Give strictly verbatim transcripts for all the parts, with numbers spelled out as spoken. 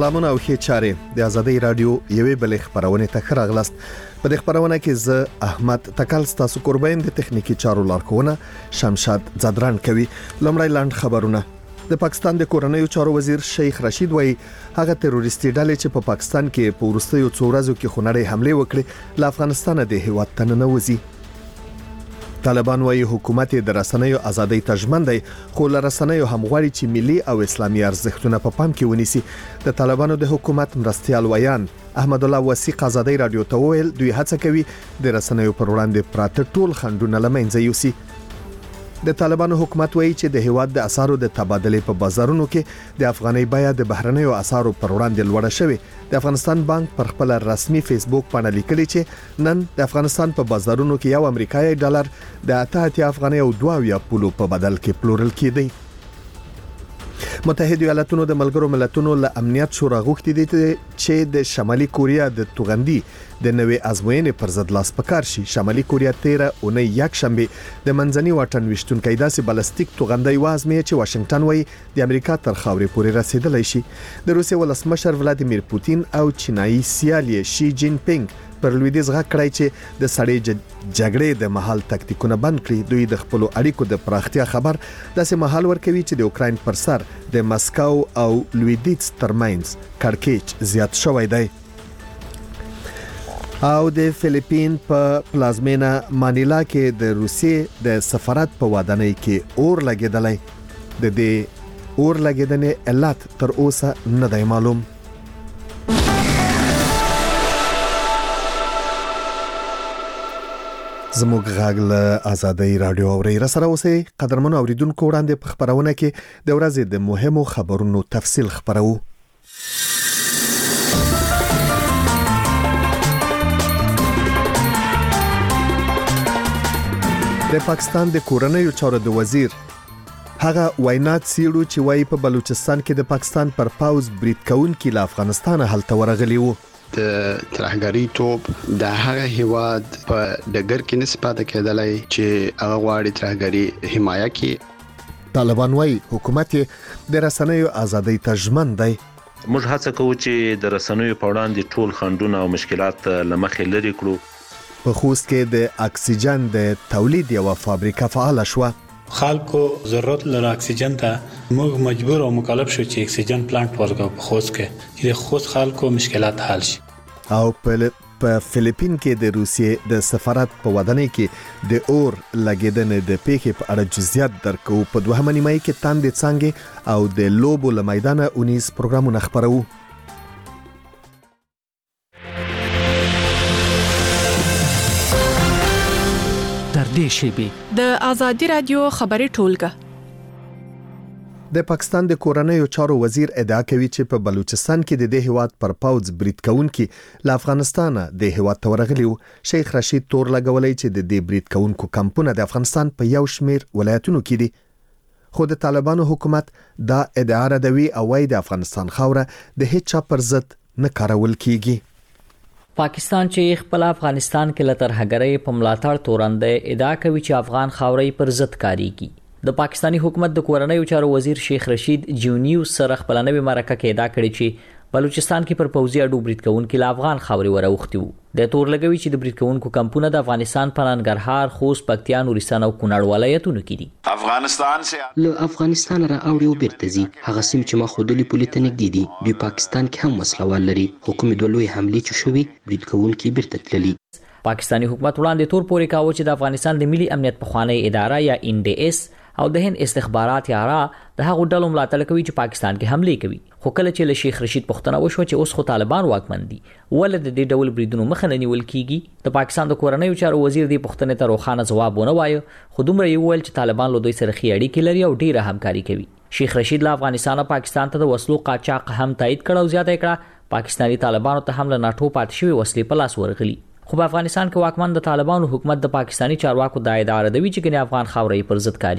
سلامونه او ښه چارې د ازادي رادیو یوې بلې خبرونه ته ښه راغلاست. په دې خبرونه کې زه احمد تکل ستاسو قربان د تخنیکی چارو لارښوونه شمشاد زدران کوي. لومړی لاند خبرونه. د پاکستان د کورنیو چارو وزیر شیخ رشید وایي هغه تروریستي ډلې چې په پاکستان کې په وروستیو څو ورځو کې خونړۍ حمله وکړي له افغانستان د هیواد ته ننوځي. طالبان وايي حکومت د رسنیو ازادۍ ته ژمن دی، خو له رسنیو هم غواړي چې ملي او اسلامي ارزښتونه په پام کې ونیسي. د طالبانو د حکومت مرستيال ویان احمد الله وثیق ازادۍ رادیو ته ویل دوی هڅه کوي د رسنیو پر وړاندې پراته ټول خنډونه له منځه یوسي. د طالبانو حکومت وایي چې د هیواد د اسعارو د تبادلې په بازارونو کې د افغاني بیه د بهرنیو اسعارو پر وړاندې لوړه شوې. د افغانستان بانک پر خپل رسمي فیسبوک باندې لیکلي چې نن د افغانستان په بازارونو کې یو امریکایي ډالر د اته اتیا افغاني او دوه اویا پولو په بدل کې پلورل کېدی. متحده ایالاتونو د ملګرو ملتونو له امنیت شورا غوښتي دي چې د شمالي کوریا د توغندي د نوې ازموینې پر ضد لاس پکار شي. شمالي کوریا تیره اونۍ یک شنبه د منځني واټن وشتونکو داسې بالستیک توغندي وازمې چې واشنگټن وایي د امریکا تر خاورې پورې رسیدلی شي. د روسیې ولسمشر ولادیمیر پوتین او چینایي سیال شي جین پینګ پر لویدیځ غږ کړی چې د سړې جګړې د محل تکتیکونه بند کړي. دوی د خپل اړیکو د پراختیا خبر داسې محل ورکوي چې د اوکراین پر سر د مسکو او لویدیځ ترمنځ کړکېچ زیات شوی دی. او د فلیپین په پلازمینه مانیلا کې د روسیې د سفارت په ودانۍ کې اور لګیدلی. د دې اور لګیدنې علت تر اوسه نه دی معلوم. زموږ غږ له ازادي رادیو اوري رسره اوسئ. قدرمنو اوریدونکو وړاندې په خبرونه کې د ورځې د مهمو خبرونو تفصیل خبرو. د پاکستان د کورنیو چارو د وزیر هغه وینات سیړو چې وايي په بلوچستان کې د پاکستان پر پاوز برید کوونکي له افغانستان هلته ورغلي وو. د ترهګری توپ د هغه هیواد په ډګر کې نسبت کېدلای چې هغه غواړي ترهګری حمایه کړي. طالبان وايي حکومت د رسنیو ازادۍ ته ژمن دی. موږ هڅه کوو چې د رسنیو په وړاندې ټول خنډونه او مشکلات له مخې لري کړو. په خوست کې د اکسیجن د تولید یو فابریکه فعال شوه. خلکو ضرورت لري اکسیجن ته، موږ مجبور او مکلف شو چې اکسیجن پلانټ ورغو په خوست کې چې خوست خلکو مشکلات حل شي. او په فلیپین کې د روسیې د سفارت په ودانۍ کې د اور لګیدنې د پیښې په اړه جزئیات درکو. په دوهمه نیمه کې تاندې څنګه او د لوبو له میدانه اونیز پروګرامونه خبرو. در دې شیبه د ازادي رادیو خبري ټولګه. د پاکستان د کورنیو چارو وزیر ادعا کوي چې په بلوچستان کې د دې هیواد پر پاوز برید کوونکي له افغانستان د هیواد ته ورغلي وو. شیخ رشید تور لګولای چې د دې برید کوونکو کمپونه د افغانستان په یو شمیر ولایتونو کې دي. خو د طالبانو حکومت دا ادعا ردوي او وايي د افغانستان خاوره د هیڅ چا پر ضد نه کارول کیږي. پاکستان چې خپل افغانستان کې لتر هغړې په ملاتړ تورنده ادعا کوي چې افغان خاورې پر ضد کاریږي. د پاکستانی حکومت د کورنیو چارو وزیر شیخ رشید جیونیو سره خپل نوې مرکه کې ادعا کړې چې بلوچستان کې پر پوځي اډو برید کوونکو له افغان خاورې وروختي وو. د تور لګوي چې د برید کوونکو کمپونه د افغانستان په ننګرهار، خوست، پکتیا، نورستان او کونړ ولایتونو کې دي. افغانستان سه له افغانستان را اوړي او بیرته ځي. هغه سیم چې ما خودلی پولیټ نګدي دي دوی پاکستان کې هم مسله ول لري. حکومت د لوی حمله چې شوې برید کوونکو بیرته تللي. پاکستانی حکومت وړاندې تور پورې کاوه چې د افغانستان د ملي امنیت پخوانی اداره یا ان ډي اس او د هند استخبارات یارا د هغو ډلو ملاتړ کوي چې پاکستان کې حمله کوي. خو کله چې له شیخ رشید پښتنه وشو چې اوس خو طالبان واکمن دي ول د دې ډول بریدونو مخه نه نیول کیږي. د پاکستان د کورنیو چارو وزیر دی پښتنه ته روخانه جواب ونه وایو، خو دومره یې ویل چې طالبان له دوی سره خي اړیکې لري او ډیره همکاري کوي. شیخ رشید له افغانستان او پاکستان ته د وسلو قاچاق هم تایید کړه او زیاته کړه پاکستانی طالبانو ته هم له ناټو پات شوی وسلې په لاس ورغلي. خو په افغانستان کې واکمن د طالبانو حکومت د پاکستانی چارواکو د ادعا ردوي چې ګنې افغان خاورې پر ضد کاریږي.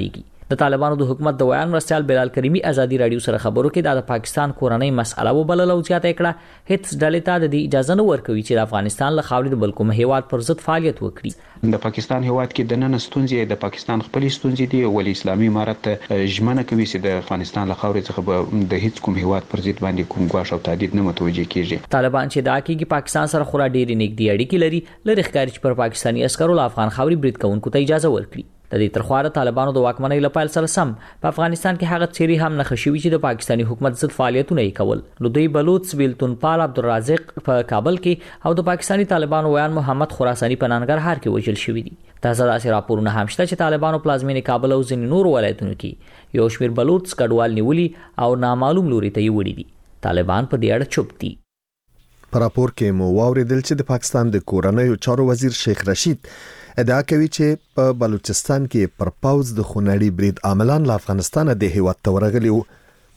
د طالبانو د حکومت د ویان مرستيال بلال کریمی ازادي رادیو سره خبرو کې د پاکستان کورنۍ مسأله وبلل او زیاته کړه هیڅ ډلې ته د اجازه نه ورکوي چې د افغانستان له خاورې د بل کوم هیواد پر ضد فعالیت وکړي. د پاکستان هیواد کې د نن ستونزې د پاکستان خپل ستونزې دي او اسلامي امارت ژمنه کوي چې د افغانستان له خاورې څخه د هیڅ کوم هیواد پر ضد باندې کوم غواړ او تهدید نه متوجه کیږي. طالبان چې دا کوي پاکستان سره خورا ډېری نږدې اړیکې لري لری ښکاري چې پر پاکستاني عسکرو له افغان خاورې برید کوونکو ته اجازه ورکړي. د دې ترخواره طالبانو د واکمنۍ لپاره سره سم په افغانستان کې هغه چيري هم نه خشوي چې د پاکستاني حکومت ضد فعالیتونه یې کول. نو دوی بلوچ ویلتون پال عبدالرازق په کابل کې او د پاکستاني طالبانو ویان محمد خراساني په ننګرهار کې وژل شوی دي. تازه داسې راپورونه هم شته چې طالبانو پلازمینې کابل او ځینې نور ولایتونو کې یو شمېر بلوچ کډوال نیولي او نامعلوم لوري ته یې وړي دي. طالبان په دې اړه چوپ دي. په راپور کې مو واوریدل چې د پاکستان د کورنیو چارو وزیر شیخ رشید ادعا کوي چې په بلوچستان کې پر پاوز د خونړي برید عاملان له افغانستان د هیواد ته ورغلي وو.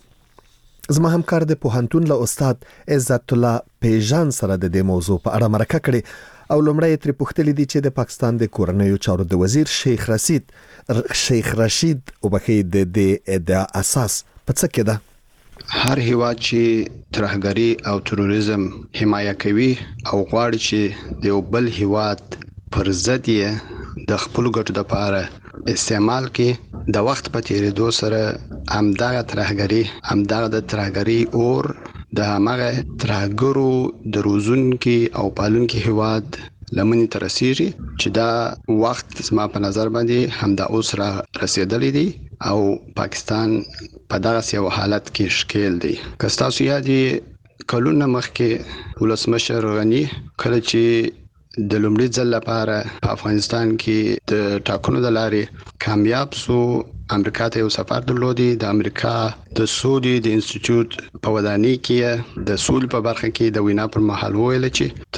زما همکار د پوهنتون له استاد عزت الله پیژان سره د دې موضوع په اړه مرکه کړې او لومړی ترې پوښتلې دي چې د پاکستان د کورنیو چارو د وزیر شیخ رشید شیخ رشید وبخي د دې ادعا اساس په څه کې ده؟ هر هیواد چې ترهګری او تروریزم حمایه کوي او غواړي چې د یو بل هیواد پر ضد یې د خپل ګټو لپاره استعمال کې د وخت په تیریدو سره همدغه ترهګری همدغه د ترهګری اور د هغه ترهګرو د روزونکو او پالونکو هیواد لمنې ترسيږي چې دا وخت زما په نظر باندې همدا اوس را رسیدلې دي او پاکستان په دغه یو حالت کې شکیل دي. که تاسو یادي کلونه مخکې ولسمشر غنی کله چې د لومړي ځل لپاره په افغانستان کې د ټاکنو د لارې کامیاب سو امریکا ته یو سفر درلودي. د امریکا د سعودي د انسټیټیوټ په ودانۍ کې د سول په برخه کې د وینا پر مهال ویل چې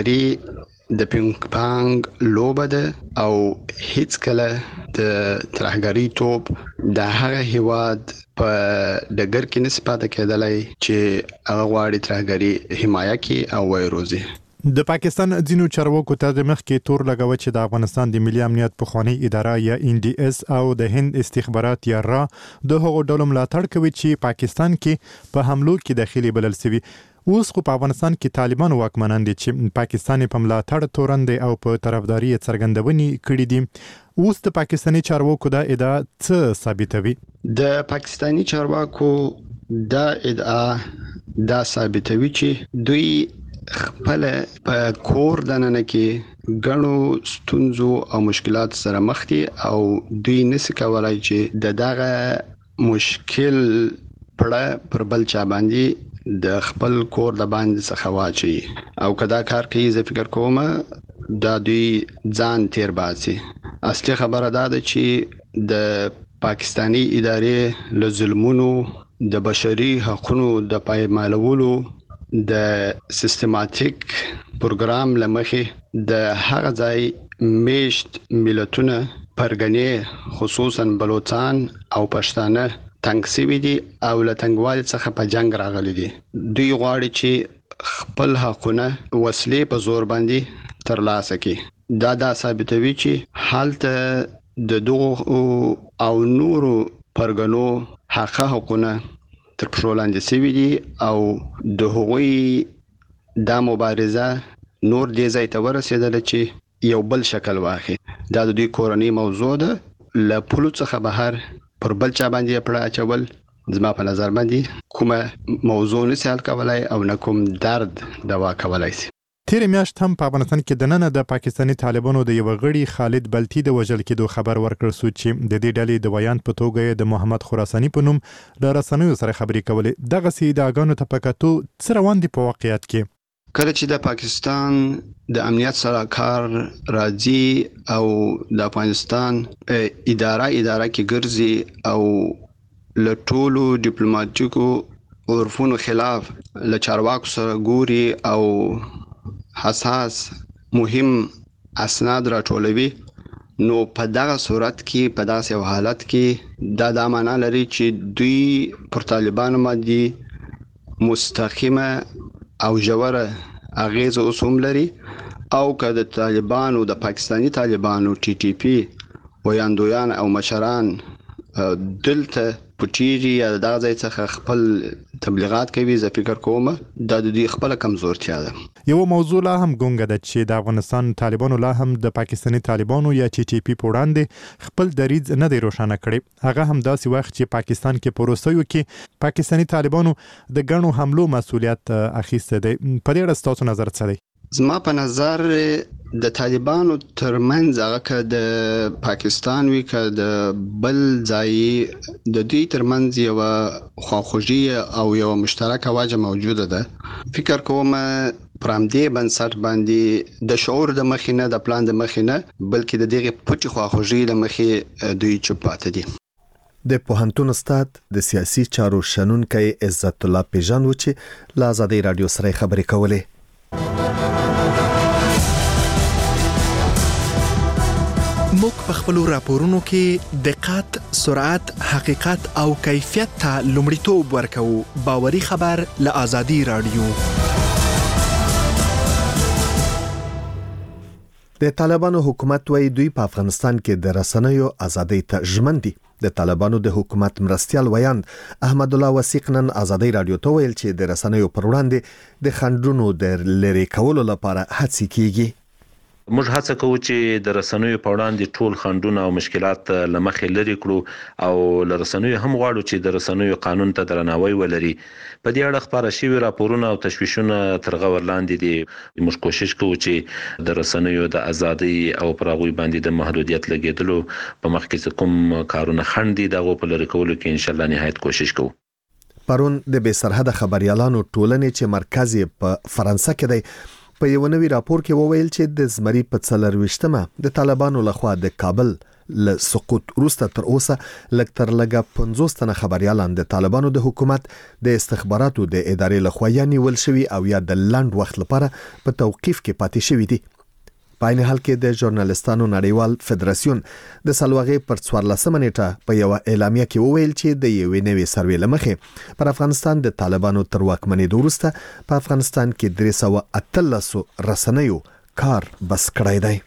ترهګری د پینګ پانګ لوبه ده او هیڅ کله د ترهګری توپ د هغه هیواد په دګر کې نسبت کېدلای چې هغه غواړي ترهګری حمایه کې او وایروزي. د پاکستان ځینو چارواکو ته د مخ کې تور لګاوه چې د افغانستان د ملي امنیت پخوانی اداره یا ان ډي اس او د هند استخبارات یا را د هغو ډلو ملاتړ کوي چې پاکستان کې په حملو کې داخلي بلل شوی. اوس خو په افغانستان کې طالبان واکمنان دي چې پاکستان په ملاتړ تورند او په طرفداري څرګندونې کړې دي. اوس د پاکستاني چارواکو دا ادعا څه ثابتوي؟ د پاکستاني چارواکو دا ادعا دا ثابتوي چې دوی خپل په کور دننه کې غنو ستونزو او مشکلات سره مخ دي او دوی نس کولای چې د دغه مشکل پړه پر بل چا باندې د خپل کور د باندې څخه واچي او کدا کار کوي زه فکر کوم دا دوی ځان تیر باسي. اصلي خبره دا ده چې د پاکستانی ادارې له ظلمونو د بشري حقوقو د پایمالولو د سیستماتیک پروګرام لمخې د هغه ځای میشت ملتونه پرګنې خصوصا بلوچستان او پښتانه تنګ سوي دي او له تنګوالي څخه په جنگ راغلي دي. دوی غواړي چې خپل حقونه وسلې په زور باندې ترلاسه کړي. دا دا ثابتوي چې حالت د دوه او نورو پرګنو حق حقونه تر پښو لاندې سوي دي او د هغوی دا مبارزه نور دې ځای ته ورسېدله چې یو بل شکل واخلي. دا د دوی کورنۍ موضوع ده. له پولو څخه بهر پر بل چا باندې پړه اچول زما په نظر باندې کومه موضوع نشي حل کولای او نه کوم درد دوا کولای شي. تیر میاشت هم په افغانستان کې د نن د پاکستاني طالبانو د یو غړي خالد بلتی د وژل کېدو خبر ورکړ سو چې د دې ډلې د ویان په توګه د محمد خراساني په نوم د رسنیو سره خبرې کولې. دغه سي د اګانو ته پکاتو څه روان دي په واقعیت کې؟ کله چې د پاکستان د امنیت سره کار راځي او د افغانستان اداره اداره کې ګرځي او له ټولو ډیپلوماټیکو عرفونو خلاف له چارواکو سره ګوري او حساس مهم اسناد راټولوي، نو په دغه صورت کې په داسې حالت کې دا د معنا لري چې دوی پر طالبانو باندې مستقیمه او ژوره اغیزه اوسوم لري او که د طالبانو د پاکستانی طالبانو ټي ټي پی ویاندویان او مشران دلته پټیری یا د ځای څخه خپل تبلیغات کوي. زه فکر کوم دا د دې خپل کمزورتیا ده. یو موضوع لا هم ګونګه ده چې د افغانستان طالبانو لا هم د پاکستاني طالبانو یا ټي ټي پی په وړاندې خپل دریځ نه دی روښانه کړی. هغه هم داسې وخت چې پاکستان کې پروسیو کې پاکستاني طالبانو د ګڼو حملو مسولیت اخیسته دی. په دې اړه ستاسو نظر څه دی؟ زما په نظر د طالبانو ترمنځ هغه که د پاکستان وی که د بل ځای د دې ترمنځ یو خواخوږي او یو مشترکه وجه موجوده ده. فکر کوم پرامدې بنسټ باندې د شعور د مخینه د پلان د مخینه بلکې د دغه پټي خواخوږي د مخې دوی چپاته دي. د پوهنتون استاد د سیاسي چارو شنونکي عزت الله پیژان و چې له آزادۍ رادیو سره خبرې کولې. موږ په خپل راپورونو کې دقت، سرعت، حقیقت او کیفیت ته لومړیتوب ورکوو. باوري خبر له آزادۍ رادیو. د طالبانو حکومت وایي دوی په افغانستان کې د رسنیو ازادۍ ته ژمن دي. د طالبانو د حکومت مرستيال ویاند احمد الله وثیق نن آزادۍ رادیو ته ویل چې د رسنیو پر وړاندې د خنډونو د لری کولو لپاره هڅې کیږي. موږ هڅه کوو چې د رسنیو په وړاندې ټول خنډونه او مشکلات له مخې لري کړو او له رسنیو هم غواړو چې د رسنیو قانون ته درناوی ولري. په دې اړه خبره شوی راپورونه او تشویشونه تر غور لاندې دي. موږ کوشش کوو چې د رسنیو د ازادۍ او پر هغوی باندې د محدودیت لګیدلو په مخ کې کوم کارونه خنډ دي دغه په لری کولو کې ان شاء الله نهایت کوشش کوو. پرون د بې سرحده خبريالانو ټولنې چې مرکز په فرانسه کې دی په یو نوی راپور کې وویل چې د زمري په څلرويشتمه د طالبانو لخوا د کابل ل سقوط وروسته تر اوسه لږ تر لږه پنځوس تنه خبريالان د طالبانو د حکومت د استخباراتو د ادارې لخوا یا نیول شوي او یا د لنډ وخت لپاره په توقيف کې پاتې شوي دي. په عین حال کې د ژورنالستانو نړیوال فدراسیون د سلواغې پر څوارلسمه نیټه په یو اعلامیه کې وویل چې د یوې نوې سروې لمخې پر افغانستان د طالبانو تر واکمنۍ وروسته په افغانستان کې درې سوه اتلس رسنیو کار بس کړی دی.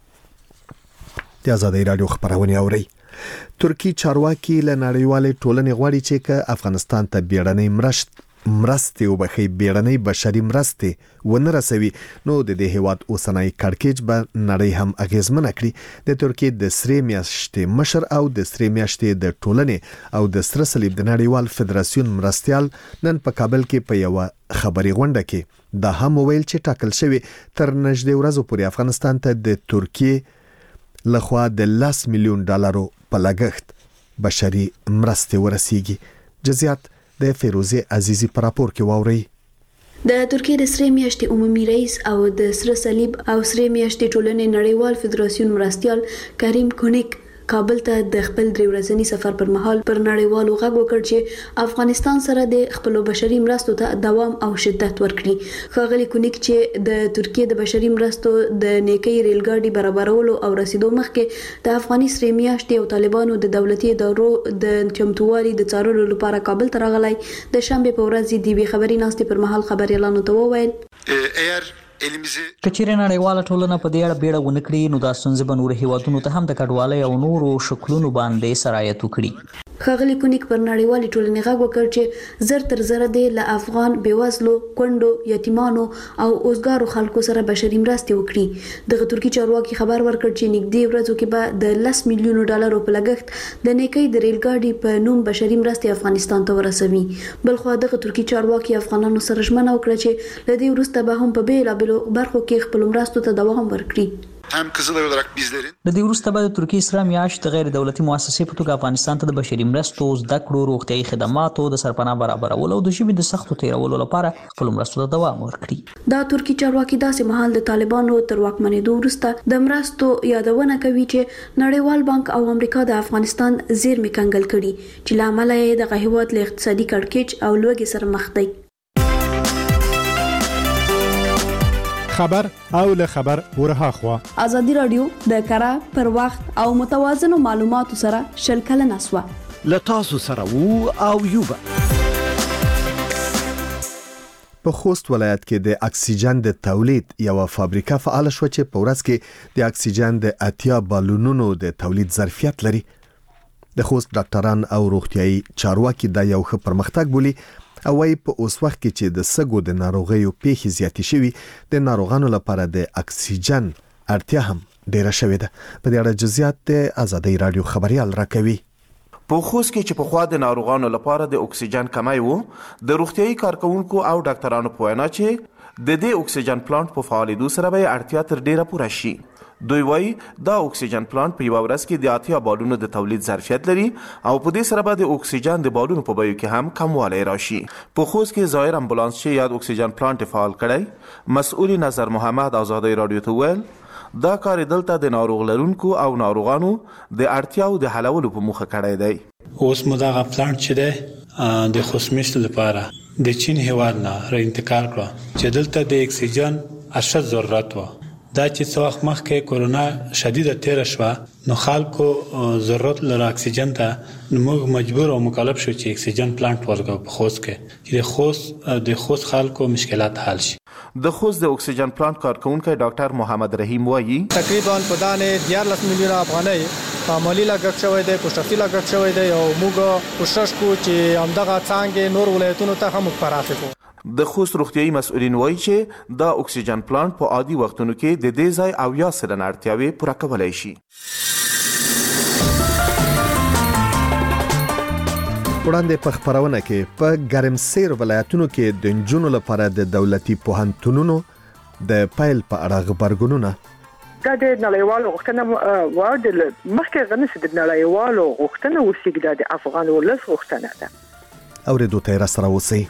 د آزادۍ رادیو خبرونه اوري. ترکی چارواکي له نړیوالې ټولنې غواړي چې که افغانستان ته بیړنۍ مرسته مرستې او بخي بیړنۍ بشري مرستې ونه رسوي نو د دې هیواد اوسنۍ کړکېچ به نړۍ هم اغیزمنه کړي. د ترکیې د سرې میاشتې مشر او د سرې میاشتې د ټولنې او د سره صلیب د نړیوال فدراسیون مرستيال نن په کابل کې په یو خبري غونډه کې دا هم ویل چې ټاکل شوی تر نږدې ورځو پورې افغانستان ته د ترکیې لخوا د لس میلیون ډالرو په لګښت بشري مرستې ورسیږي. جزئیات د فیروزه عزیزی پر راپور کې واوري. د ترکیې د سرې میاشتې عمومي رئیس او د سره صلیب او سرې میاشتې ټولنې نړیوال فدراسیون مرستيال کریم کونیک کابل ته د خپل درې ورځني سفر پر مهال پر نړیوالو غږ وکړ چې افغانستان سره د خپل بشري مرستو ته دوام او شدت ورکړي. ښاغلي کونیک چې د ترکیې د بشري مرستو د نیکی ریلګاډي برابرولو او رسیدو مخکې د افغاني سرې میاشتې او طالبانو د دولتي ادارو د چمتووالي د څارلو لپاره کابل ته راغلی د شنبه په ورځ د وی خبري ناستې پر مهال خبريالانو ته وویل کچېرې نړیواله ټولنه په دې اړه بیړه ونه کړي نو دا ستونزې به نورو هیوادونو ته هم د کډوالۍ او نورو شکلونو باندې سرایت وکړي. ښاغلي کونیک پر نړیوالې ټولنې غږ وکړ چې زر تر زره د له افغان بیوزلو کونډو یتیمانو او اوسګارو خلکو سره بشري مرستې وکړي. دغه ترکی چارواکي خبر ورکړ چې نږدې ورځو کې به د لس میلیونو ډالرو په لګښت د نیکی د ریلګاډي په نوم بشري مرستې افغانستان ته ورسوي. بلخو دغه ترکی چارواکي افغانانو سره ژمنه وکړه چې له دې وروسته به هم په بیلابېلو برخو کې خپل مرستو ته دوام ورکړي. هم Kızılay olarak bizlerin د دې وروسته به د ترکیې سره میاشت غیر دولتي مؤسسې په توګه افغانستان ته د بشري مرستو، زده کړو، روغتیايي خدماتو د سرپناه برابرولو او د ژبې د سختو تیرولو لپاره خپل مرستو ته دوام ورکړي. دا ترکی چارواکي داسې مهال د طالبانو تر واکمنېدو وروسته د مرستو یادونه کوي چې نړیوال بانک او امریکا د افغانستان زیرمې کنګل کړي چې له امله یې دغه هیواد له اقتصادي کړکېچ او لوږې سره مخ دی. خبر او له خبر ورها خوا آزادی رادیو د کره پر وخت او متوازن معلوماتو سره شل کلن اسوا لتاسو سره وو او یوبا. په خوست ولایت کې د اکسیجن د تولید یو فابریکه فعال شو چې په ورځ کې د اکسیجن د اتیا بالونونو د تولید ظرفیت لري. د خوست ډاکټران او روغتيایي چارواکي دا یو ښه پرمختګ بولي او وايي په اوس وخت کې چې د سګو د ناروغیو پیښې زیاتې شوي د ناروغانو لپاره د اکسیجن اړتیا هم ډیره شوې ده. په دې اړه جزئیات د ازادي رادیو خبريال راکوي. په خوست کې چې په خوا د ناروغانو لپاره د اکسیجن کمی وو، د روغتيایي کارکونکو او ډاکټرانو په وینا چې د دې اکسیجن پلانټ په فعالیدو سره به اړتیا تر ډیره پوره شي. دوی وایي دا اکسیجن پلانټ په یو ورځ کې د اتیا بالونو د تولید ظرفیت لري او په دې سره به د اکسیجن د بالونو په بیو کې هم کموالی راشي. په خوست کې ظاهر امبولانس چې یاد اکسیجن پلانټ فعال کړی، مسؤل نظر محمد آزادی رادیو ته ویل دا کار دلته د ناروغ لرونکو او ناروغانو د اړتیاو د حلولو په موخه کړی دی. اوس مو دا پلانټ چې دی د خوشمشت لپاره د چین هیواد نه را انتقال کړ چې دلته د اکسیجن اشد ضرورت و. دا چې څو وخت مخکې کورونا شدیده تیر شوه نو خلکو ضرورت لر اکسیجن ته موږ مجبور او مکلف شو چې اکسیجن پلانټ ورغو په خوست کې چې د خوست د خوست خلکو مشکلات حل شي. د خوست د اکسیجن پلانټ کارکونکو ډاکټر محمد رحیم وایي تقریبا په دانه دیارلس میلیون افغانۍ معمولی لګښت شوی دی، پوښتنی لګښت شوی دی او موږ کوشش کوو چې همدغه څنګه نور ولایتونو ته هم پراخه کړو. د خوست روغتيایي مسؤلین وایي چې دا اکسیجن پلانټ په عادي وختونو کې د دې ځای او یا سلنه اړتیاوې پوره کولای شي. وړاندې په خبرونه کې په ګرمسیر ولایتونو کې د نجونو لپاره د دولتي پوهنتونونو د پایل په اړه خبرګونونه دا د نړیوالو غوښتنه و د مخکې غنښت د نړیوالو غوښتنه وسیګه د افغان ولس غوښتنه ده. اوریدو ته را سره اوسئ.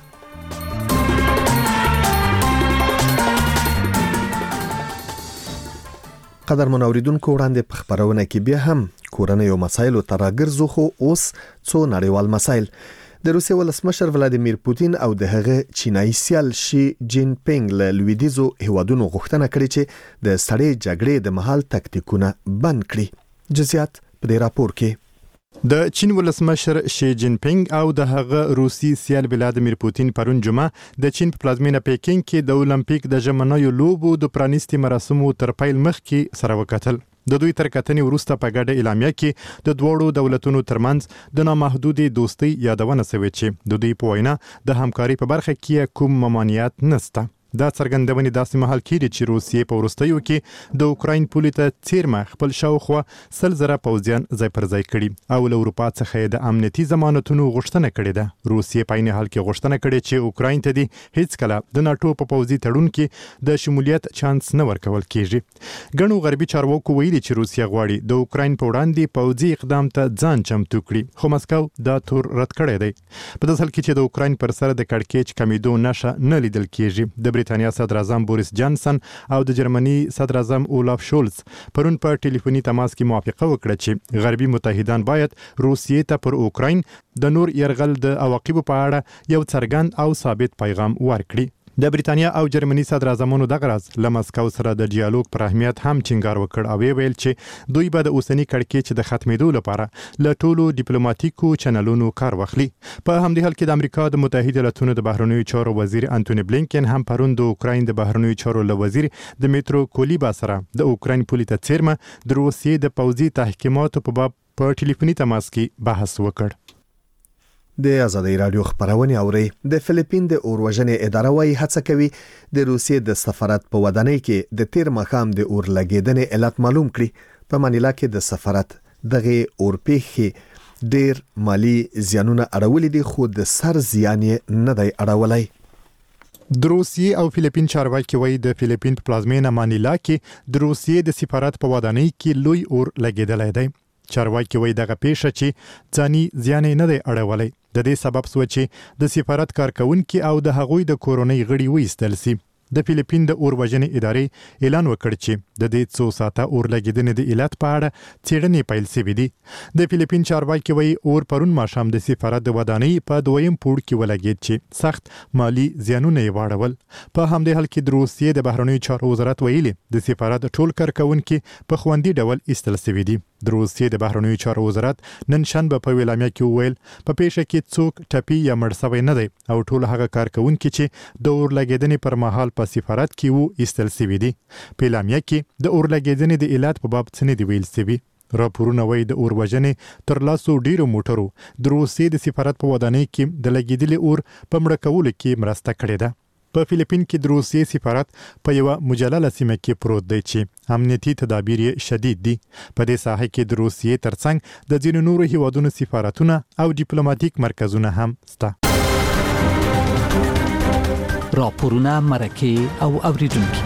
قدر منوریدونکو وړاندې په خبرونه کې بیا هم کورنۍ او مسایلو ته راګرځو، خو اوس څو نړیوال مسایل. د روسیې ولسمشر ولادیمیر پوتین او د هغه چینایي سیال شي جین پینګ له لویدیزو هیوادونو غوښتنه کړې چې د سړې جګړې د مهال تکتیکونه بند کړي. جزئیات په دې راپور کې. د چین ولسمشر شي جین پینګ او د هغه روسي سیال ولادیمیر پوتین پرون جمعه د چین په پلازمینه پیکینګ کې د اولمپیک د ژمنیو لوبو د پرانیستي مراسمو تر پیل مخکې سره وکتل. د دوی تر کتنې وروسته په ګډه اعلامیه کې د دوړو دولتونو ترمنځ د نامحدودي دوستۍ یادونه شوې چې د دوی په وینا د همکاري په برخه کې کوم ممانعت نشته. دا څرګندونې داسې مهال کېږي چې روسیې په وروستیو کې د اوکراین پولې ته څیرمه خپل شاوخوا سل زره پوځیان ځای پر ځای کړي او له اروپا څخه د امنیتي ضمانتونو غوښتنه کړې ده. روسیې په عین حال کې غوښتنه کړې چې اوکراین ته دې هیڅ کله د ناتو په پوځي تړون کې د شمولیت چانس نه ورکول کېږي. ګڼو غربي چارواکو ویلي چې روسیه غواړي د اوکراین په وړاندې پوځي اقدام ته ځان چمتو کړي، خو مسکو دا تور رد کړی دی. په داسې حال کې چې د اوکراین پر سر د کړکېچ کمیدو نښه نه لیدل کېږي. د برېټانیا صدر اعظم بوریس جانسن او د جرمني صدر اعظم اولاف شولز پرون په ټلیفوني تماس کې موافقه وکړه چې غربي متحدان باید روسیې ته پر اوکراین د نور يرغل د عواقبو په اړه یو څرګند او ثابت پیغام ورکړي. د بریتانیا او جرمني صدر اعظمانو د غرض له مسکو سره د ډیالوګ پر اهمیت هم ټینګار وکړ او ویل چې دوی به د اوسنی کړکېچ د ختمېدو لپاره له ټولو ډیپلوماټیکو چینلونو کار واخلي. په همدې حال کې د امریکا د متحده ایالاتونو د بهرنیو چارو وزیر انټونی بلینکن هم پرون د اوکراین د بهرنیو چارو له وزیر دمیترو کولیبا سره د اوکراین پولې ته څیرمه د روسیې د پوځي تحکیماتو په باب په ټلیفوني تماس کې بحث وکړ. د ازادي رادیو خبرونه اوري. د فلیپین د اوروژنې اداره وايي هڅه کوي د روسیې د سفارت په ودانۍ کې د تیر مخام د اور لګیدنې علت معلوم کړي. په منیلا کې د سفارت دغه اورپېخي ډیر مالی زیانونه اړولې دي، خو د سر زیان نه دی اړولای. د روسیې او فلیپین چارواکي وایي د فلیپین په پلازمینه منیلا کې د روسیې د سفارت په ودانۍ کې لوی اور لګیدلی دی. چارواکي وایي دغه پیښه چې ځاني زیان نه دی اړولای د دې سبب سو چې د سفارت کارکونکو او د هغوی د کورونی غړي وېستل سي. د فلیپین د اور وژنې ادارې اعلان وکړ چې د دې څو ساعته اور لګیدنې د علت په اړه څېړنې پیل شوې دي. د فلیپین چارواکي وایي اور پرون ماښام د سفارت د ودانۍ په دویم پوړ کې ولګید چې سخت مالی زیانونه یې واړول. په همدې حال کې د روسیې د بهرنیو چارو وزارت ویلي د سفارت ټول کارکونکو په خوندي ډول ایستل شوي دي. د روسیې د بهرنیو چارو وزارت نن شنبه په اعلامیه کې وویل په پیښه کې څوک ټپي یا مړ شوی نه دی او ټول هغه کارکونکو چې د اور لګیدنې پر مهال په سفارت کې وو ایستل شوي دي. په اعلامیه کې د اور لګیدنې د علت په باب څه نه دی ویل شوي. راپورونه وایي د اور وژنې تر لاسو ډیرو موټرو د روسیې د سفارت په ودانۍ کې د لګیدلي اور په مړه کولو کې مرسته کړې ده. په فلیپین کې د روسیې سفارت په یو مجلله سیمه کې پروت دی چې امنیتي تدابیر شدید دي. په دې ساحه کې د روسیې ترڅنګ د ځینو نورو هیوادونو سفارتونه او ډیپلوماټیک مرکزونه هم شته. راپورونه مرکه او اوریدونکو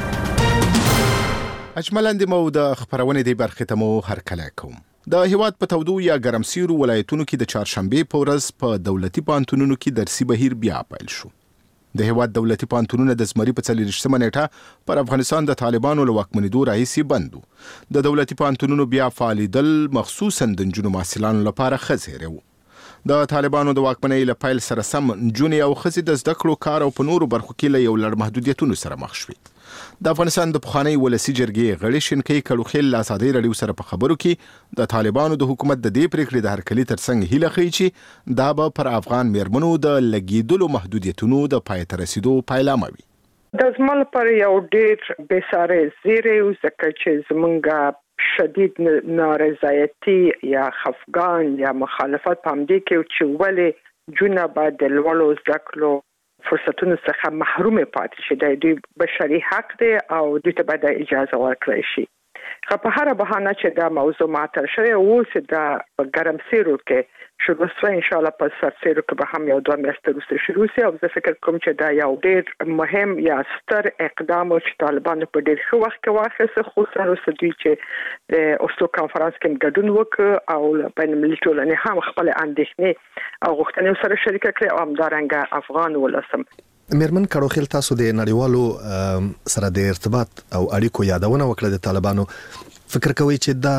اجملاً مو د خبرونه دی برخه ته مو هرکله کوم. د هیواد په تودو یا ګرمسیرو ولایتونو کې د چهارشنبه په ورځ په دولتي پانتونونو کې درسي بهیر بیا پیل شو. د هیواد دولتي پانتونونه د زمري په څلورشتمه نیټه پر افغانستان د طالبانو له واکمنېدو راهیسې بندو. د دولتي پانتونونو بیا فعالیدل مخصوصاً د نجونو محصلانو لپاره ښه زیری و. د طالبانو د واکمنۍ له پیل سره سم نجونې او ښځې د زده کړو کار او په نورو برخو کې له یو لړ محدودیتونو سره مخ شوې. د افغانستان د پخواني ولسی جرګې غړي شینکۍ کلوخیل له ازادۍ راډیو سره په خبرو کې د طالبانو د حکومت د دې پریکړې د هرکلي ترڅنګ هیله ښیي چې دا به پر افغان میرمنو د لګیدلو محدودیتونو د پای ته رسیدو پیلامه وي. د زمل پر یو ډېر بېسارې زیری ځکه چې زمونږ شدید نارضایتي یا خفګان یا مخالفت په همدې کې چې ولې جونه به د لوړو زده کړو فرصتونو څخه محروم پاتې شي. د دوی بشري حق دی او دوی ته باید اجازه ورکړل شي. خو په هر بهانه چې دا موضوع ماته شوی او چې دا په ګرمسیرو کې شروع شوی، ان شاء الله په سرسیرو کې به هم یو دوه میاشتې وروسته شروع شي. او زه فکر کوم چې دا یو ډېر مهم یا ستر اقدام چې طالبانو په ډېر ښه وخت کې واخیسته، خصوصا اوس دوی چې د اوسلو کانفرنس کې ګډون وکړ او بین المللي ټولنې هم خپل اندېښنې او غوښتنې سره شریک کړې او همدارنګه افغان ولسم. میرمن کړوخیل، تاسو د نړیوالو سره د ارتباط او اړیکو یادونه وکړه د طالبانو. فکر کوي چې دا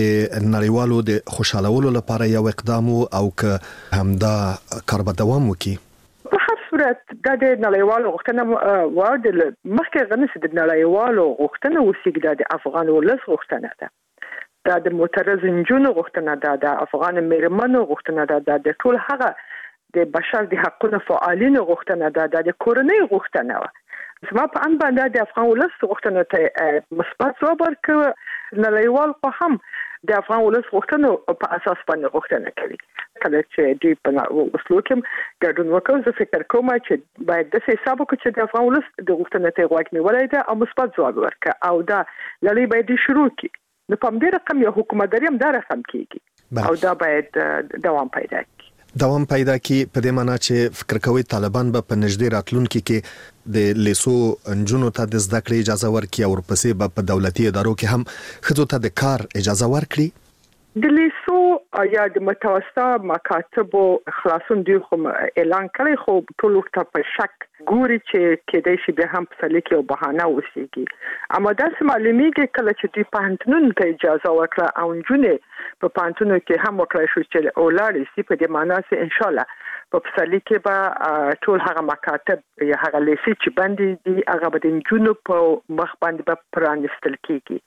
د نړیوالو د خوشالولو لپاره یو اقدام او که همدا کار به دوام وکړي؟ په هر صورت دا د نړیوالو غوښتنه و د مخکې غنس د نړیوالو غوښتنه وسیګ د افغان ولس غوښتنه ده. دا د معترض نجونو غوښتنه ده، د افغان میرمنو غوښتنه ده، د ټول هغه د بشر د حقوقو فعالینو غوښتنه ده، د کورنۍ غوښتنه و. زما په ان باندې د افغان ولس غوښتنه ته مثبت ځواب ورکړ. نړیوال خو هم د افغان ولس غوښتنو په اساس باندې غوښتنه کوي. کله چې دوی په اوسلو کې ګډون وکړ، زه فکر کوم چې باید د حساب وکړو چې د افغان ولس د غوښتنې ته غوږ نیولای دی او مثبت ځواب ورکړي او دا لړۍ باید شروع کړي. نو په دې رقم یو حکومتداري هم دا رقم کیږي او دا باید دوام پیدا کړي. دوام پیدا کی په دې معنی چې فکر کوي طالبان به په نږدې راتلونکي کې د لیسو انجونو ته د زده کړې اجازه ورکړي او ورپسې به په دولتي ادارو کې هم ښځو ته د کار اجازه ورکړي. د لیسو یا د متوسطه مکاتبو خلاصون دوی خو اعلان کړی، خو ټول وخت په شک ګوري چې کېدای شي به هم په لیک یو بهانه وسیږي. اما دا چې معلومیږي کله چې دوی پانتونو ته اجازه ورکړه او انجونې په پانتونو کې هم وکړای شو چې اولاد سي په دې معنی چې ان شاء الله په پسلی کې به ټول هغه مکاتب یا هغه لیسې چې باندې دي هغه به د انجونو په مخ باندې به پرانستل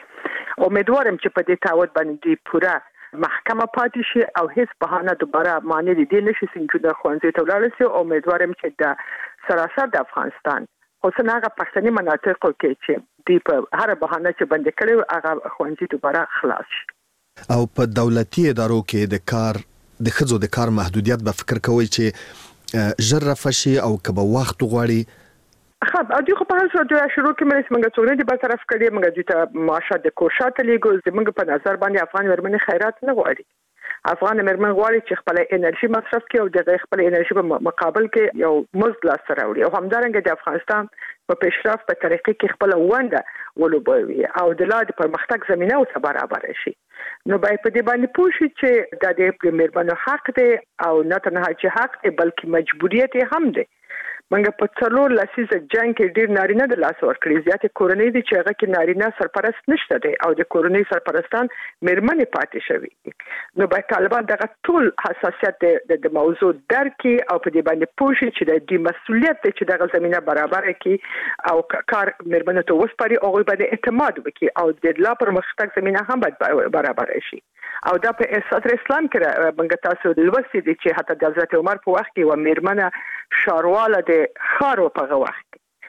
کیږي. امیدوارم چې په دې تعهد باندې دوی پوره محکمه پاتې شي او هیڅ بهانه دوباره معنی دي نشي چې د خوانځي ته ولاړ شي. امیدوارم چې د سراسر د افغانستان خصوصا هغه پښتني مناطقو کې چې دی په هر بهانه چې بند کړي هغه خوانځي دوباره خلاص شي. او په دولتي ادارو کې د کار د خځو د کار محدودیت به فکر کوي چې ژر رفشي او کبه وخت غواړي. خب او دوی خو په هر صورت دوی شروع کې مې څنګه څوګنه دي به طرف کړي موږ دوی ته معاشات د کوشات لیګو زموږ په نظر باندې افغان ورمنې خیرات نه غواړي. افغان مرمن غواړي چې خپل انرژي مصرف کړي او د خپل انرژي په مقابل کې یو مزد لا سره وړي او همدارنګه د افغانستان په پیشرفت په طریقې کې خپل ونده ولوبوي او د لا د پرمختګ زمينه او برابر شي. نو باید په دې باندې پوه شي چې د دې مرمنو حق دی او نه تنها چې حق دی بلکې مجبوریت هم دی. منګه په څلور لسیزه جنگ کې ډیر نارینه د لاس ورکړي، زیاتې کورنۍ دي چې هغه کې نارینه سرپرست نشته دی او د کورنۍ سرپرستان مرمنې پاتې شوي. نو باید طالبان دغه ټول حساسیت د موضوع درک او په دې باندې پوه شي چې د دې مسولیت دی چې دغه زمينه برابر کړي او کار مرمنو ته وسپاري او باید اعتماد وکړي او د لا پرمختګ زمينه هم باید برابر شي. او دا په اساس اسلام کې منګه تاسو لوستي دي چې حتی د حضرت عمر په وخت کې و مرمنه شارواله د خارو په وخت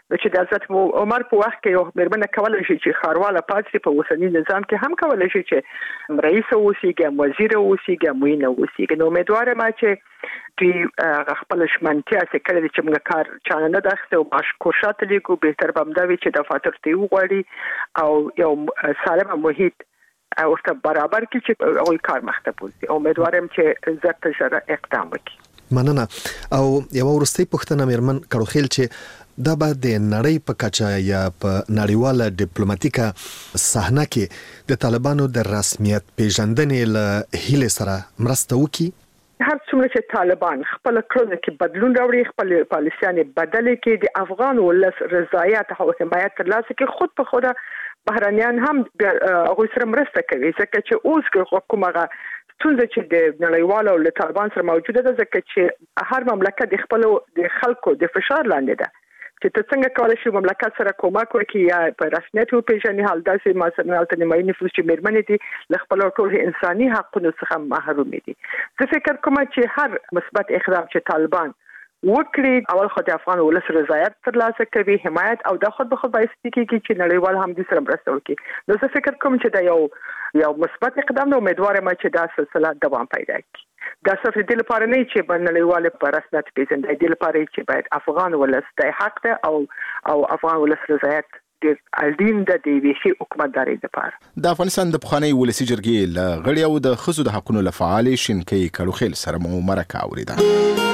چې د حضرت عمر په وخت کې یو مرمنه کولای شي چې خارواله پاتې په اوسنی نظام کې هم کولای شي چې رئیس اوسیږي وزیر اوسیږي موین اوسیږي نو امیدوار ما چې دوی خپل شمنتیا څخه کړي چې موږ کار چانه نه داخته او باش کوشات لیکو به تر بمداوي چې د فاتور تی وغوړي او یو سالم محیط او ورته برابر کې چې هغه کار مخته بوزي امیدوارم چې زړه سره اقدام وکړي. مننه. او یو ورستي پښتنه مرمن کړوخیل چې دا به د نړۍ په کچه یا په نړیواله ډیپلوماټیکه صحنه کې د طالبانو د رسمیت پیژندنې له هیله سره مرسته وکړي. هر څومره چې طالبان خپل کړنو کې بدلون راوړي خپل پالیسیانه بدل کړي د افغان ولس رضایت او حمایت ترلاسه کړي خود په خود بهرانيان هم هغه سره مرسته کوي ځکه چې اوس حکومت څنګه چې د نړیوالو له طالبان سره موجوده ده ځکه چې هر مملکت د خپل د خلکو د فشار لاندې ده چې ته څنګه کولای شې مملکت سره کومک وکړي یا په رسمیت او پیژنې حال داسې مثلا البته نیمایي نفوس چې مرمنې دي له خپل ټول انساني حقوقو څخه محروم دي. زه فکر کوم چې هر مثبت اقدام چې طالبان وکړي اول خو د افغان ولس رضایت ترلاسه کوي حمایت او د خود به خود باعث کیږي چې نړیوال هم د سره مرسته وکړي. نو زه فکر کوم چې دا یو یو مثبت اقدام نو امیدوارم چې دا سلسله دوام پیدا کړي. دا صرف د لپاره نه چې بنلېواله په رسمیت پیژندل د لپاره چې باید افغان ولس د حق ته او او افغان ولس رضایت د اړین د دی ویشي حکومتداري لپاره. د افغانستان د بخوانی ولسی جرګې ل غړي او د خزو د حقوقو لفعال شینکې کړوخیل سره مو مرکه اوریده.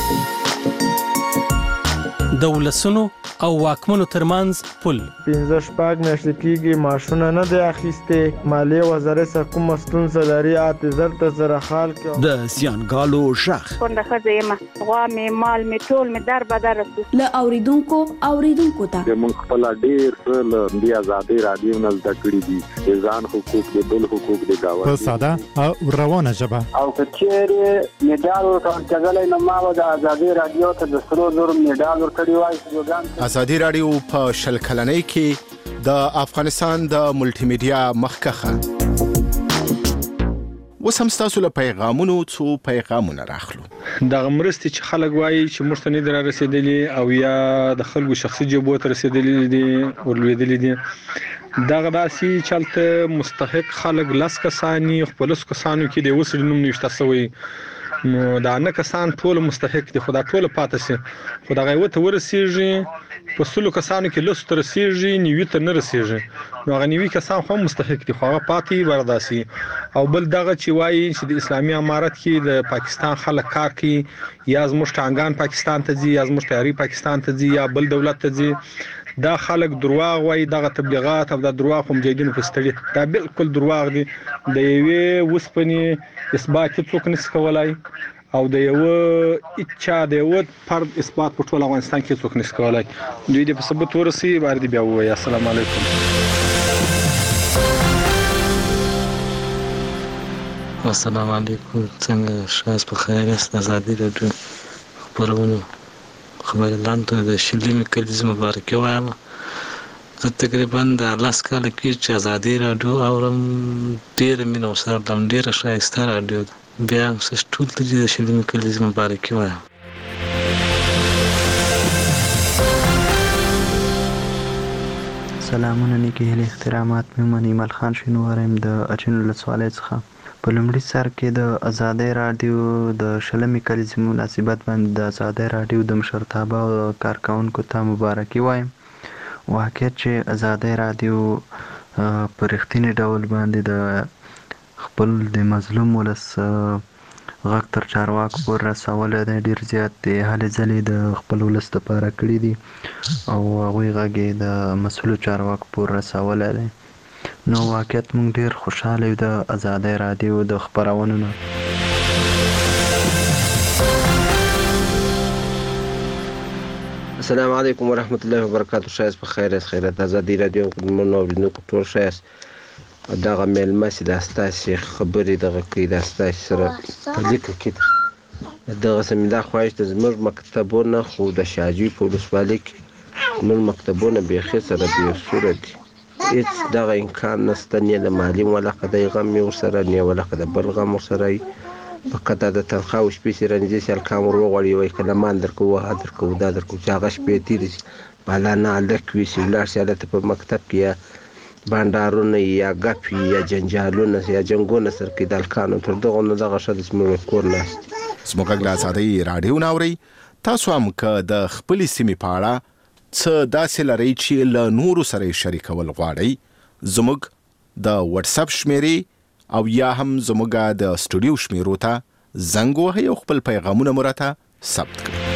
د ولسونو او واکمنو ترمنځ پل پنځه شپږ میاشتې کېږي معاشونه نه دی اخیستې مالیې وزارت څخه کومه ستونزه لري اته زر ته زره خال کې د زیانګالو شخ څنګه خزه یم غوا مې مال مې ټول مې در بدر رسو له اوریدونکو اوریدونکو ته موږ خپل ډیر څه د آزادۍ رادیو نه زده کړی دي ځان حقوق د بل حقوق د گاوه په ساده او روانه ژبه او کچېره میډال ورکړل کېدل نو ما د آزادۍ رادیو ته د سرو زر میډال ورکړی وای. ازادي رادیو په شل کلنۍ کې د افغانستان د ملټي میډیا مخکخه وسم تاسو له پیغامونو څو پیغامونه راخلو. د غمرستي چې خلک وایي چې موږ ته نه در رسیدلې او یا د خلکو شخصي جيبو ته رسیدلې دي ورلوېدلې دي دا غداسي چلته مستحق خلک لاس کسانی خپل کسانو کې د وسل نوم نشته سوی نو دا نه کسان ټول مستحق دي خدای ټول پاتې سي خدای غوته ورسیږي په سلو کسانو کې لس تر رسیږي نیوي ته نه رسیږي نو غنیوي کسان هم مستحق دي خو هغه پاتې برداشي او بل دغه چې وایي چې د اسلامي امارت کې د پاکستان خلک کار کوي یا زموږ ټانګان پاکستان ته ځي یا زموږ تیاری پاکستان ته ځي یا بل دولت ته ځي دا خلک دروغ وایي دغه تبلیغات او د دروغ هم جیدین په ستړي دا بالکل دروغ دي د یوې وسپنې اثبات څوک نس کولای او د یو اچا د یو فرد اثبات په ټول افغانستان کې څوک نس کولای دوی د ثبوت ورسي باندې بیا وایي السلام علیکم. السلام علیکم څنګه شاس په خیر است آزادی رادیو خبرونه خبر لاندې د شلمي کلیز مبارکي وایم زه تقریبا د لاس کال کې چې آزادی رادیو اورم ډیر مینه سره د ډیر شایسته رادیو بیا څه ټول د شلمي کلیز مبارکي وایم. سلامونه نیکی هلي احترامات مې من ایمل خان شینو وایم د اچین ولسوالۍ څخه په لومړي سر کې د آزادۍ رادیو د شلمي کلیزې مناسبت باندې د آزادۍ رادیو د مشرتابه او کارکونکو ته مبارکي وایم. واقعیت چې آزادۍ رادیو په رښتینی ډول باندې د خپل د مظلوم ولس غږ تر چارواکو پورې رسولی دی ډېر زیات د هلې ځلې د خپل ولس دپاره کړي دي او هغوی غږ یې د مسؤلو چارواکو پورې رسولی دی. نو واقعیت مونږ ډیر خوشاله یو د آزادۍ رادیو د خبرونو نه. السلام علیکم ورحمت الله وبرکاتہ. شایست په خیر است خیرات آزادۍ رادیو کومنو ورنکو ټول شایست دغه مېلمه چې د ستاسو خبرې دغه کې د تاسو سره په لیک کې دغه سمدا خواهش د زموږ مکتبونه خو د شاجوی په ولسوالۍ کې موږ مکتبونه به سره به صورت هیڅ دغه امکان نشته نه د مالی ولقه د غم ورسره نه ولقه د بل غم ورسره فقط د تنخواه او شپې سره نږدې سل کام وروغړی وای کله مان درکو وه درکو دا درکو چې هغه شپې تیرې بالا نه هلک وي چې ولاړ شي هلته په مکتب کې یا بانډارونه یا ګپې یا جنجالونه یا جنګونه سر کې د هلکانو تر دغو نه دغه ښه ده چې موږ کور ناست زموږ غږ له ازادۍ راډیو نه اورئ. تاسو هم که د خپلې سیمې په اړه څه داسې لرئ چې له نورو سره یې شریکول غواړئ، زموږ د واتساپ شمیرې او یا هم زموږ د سټوډیو شمیرو ته زنګ وهئ او خپل پیغامونه مو راته ثبت کړئ.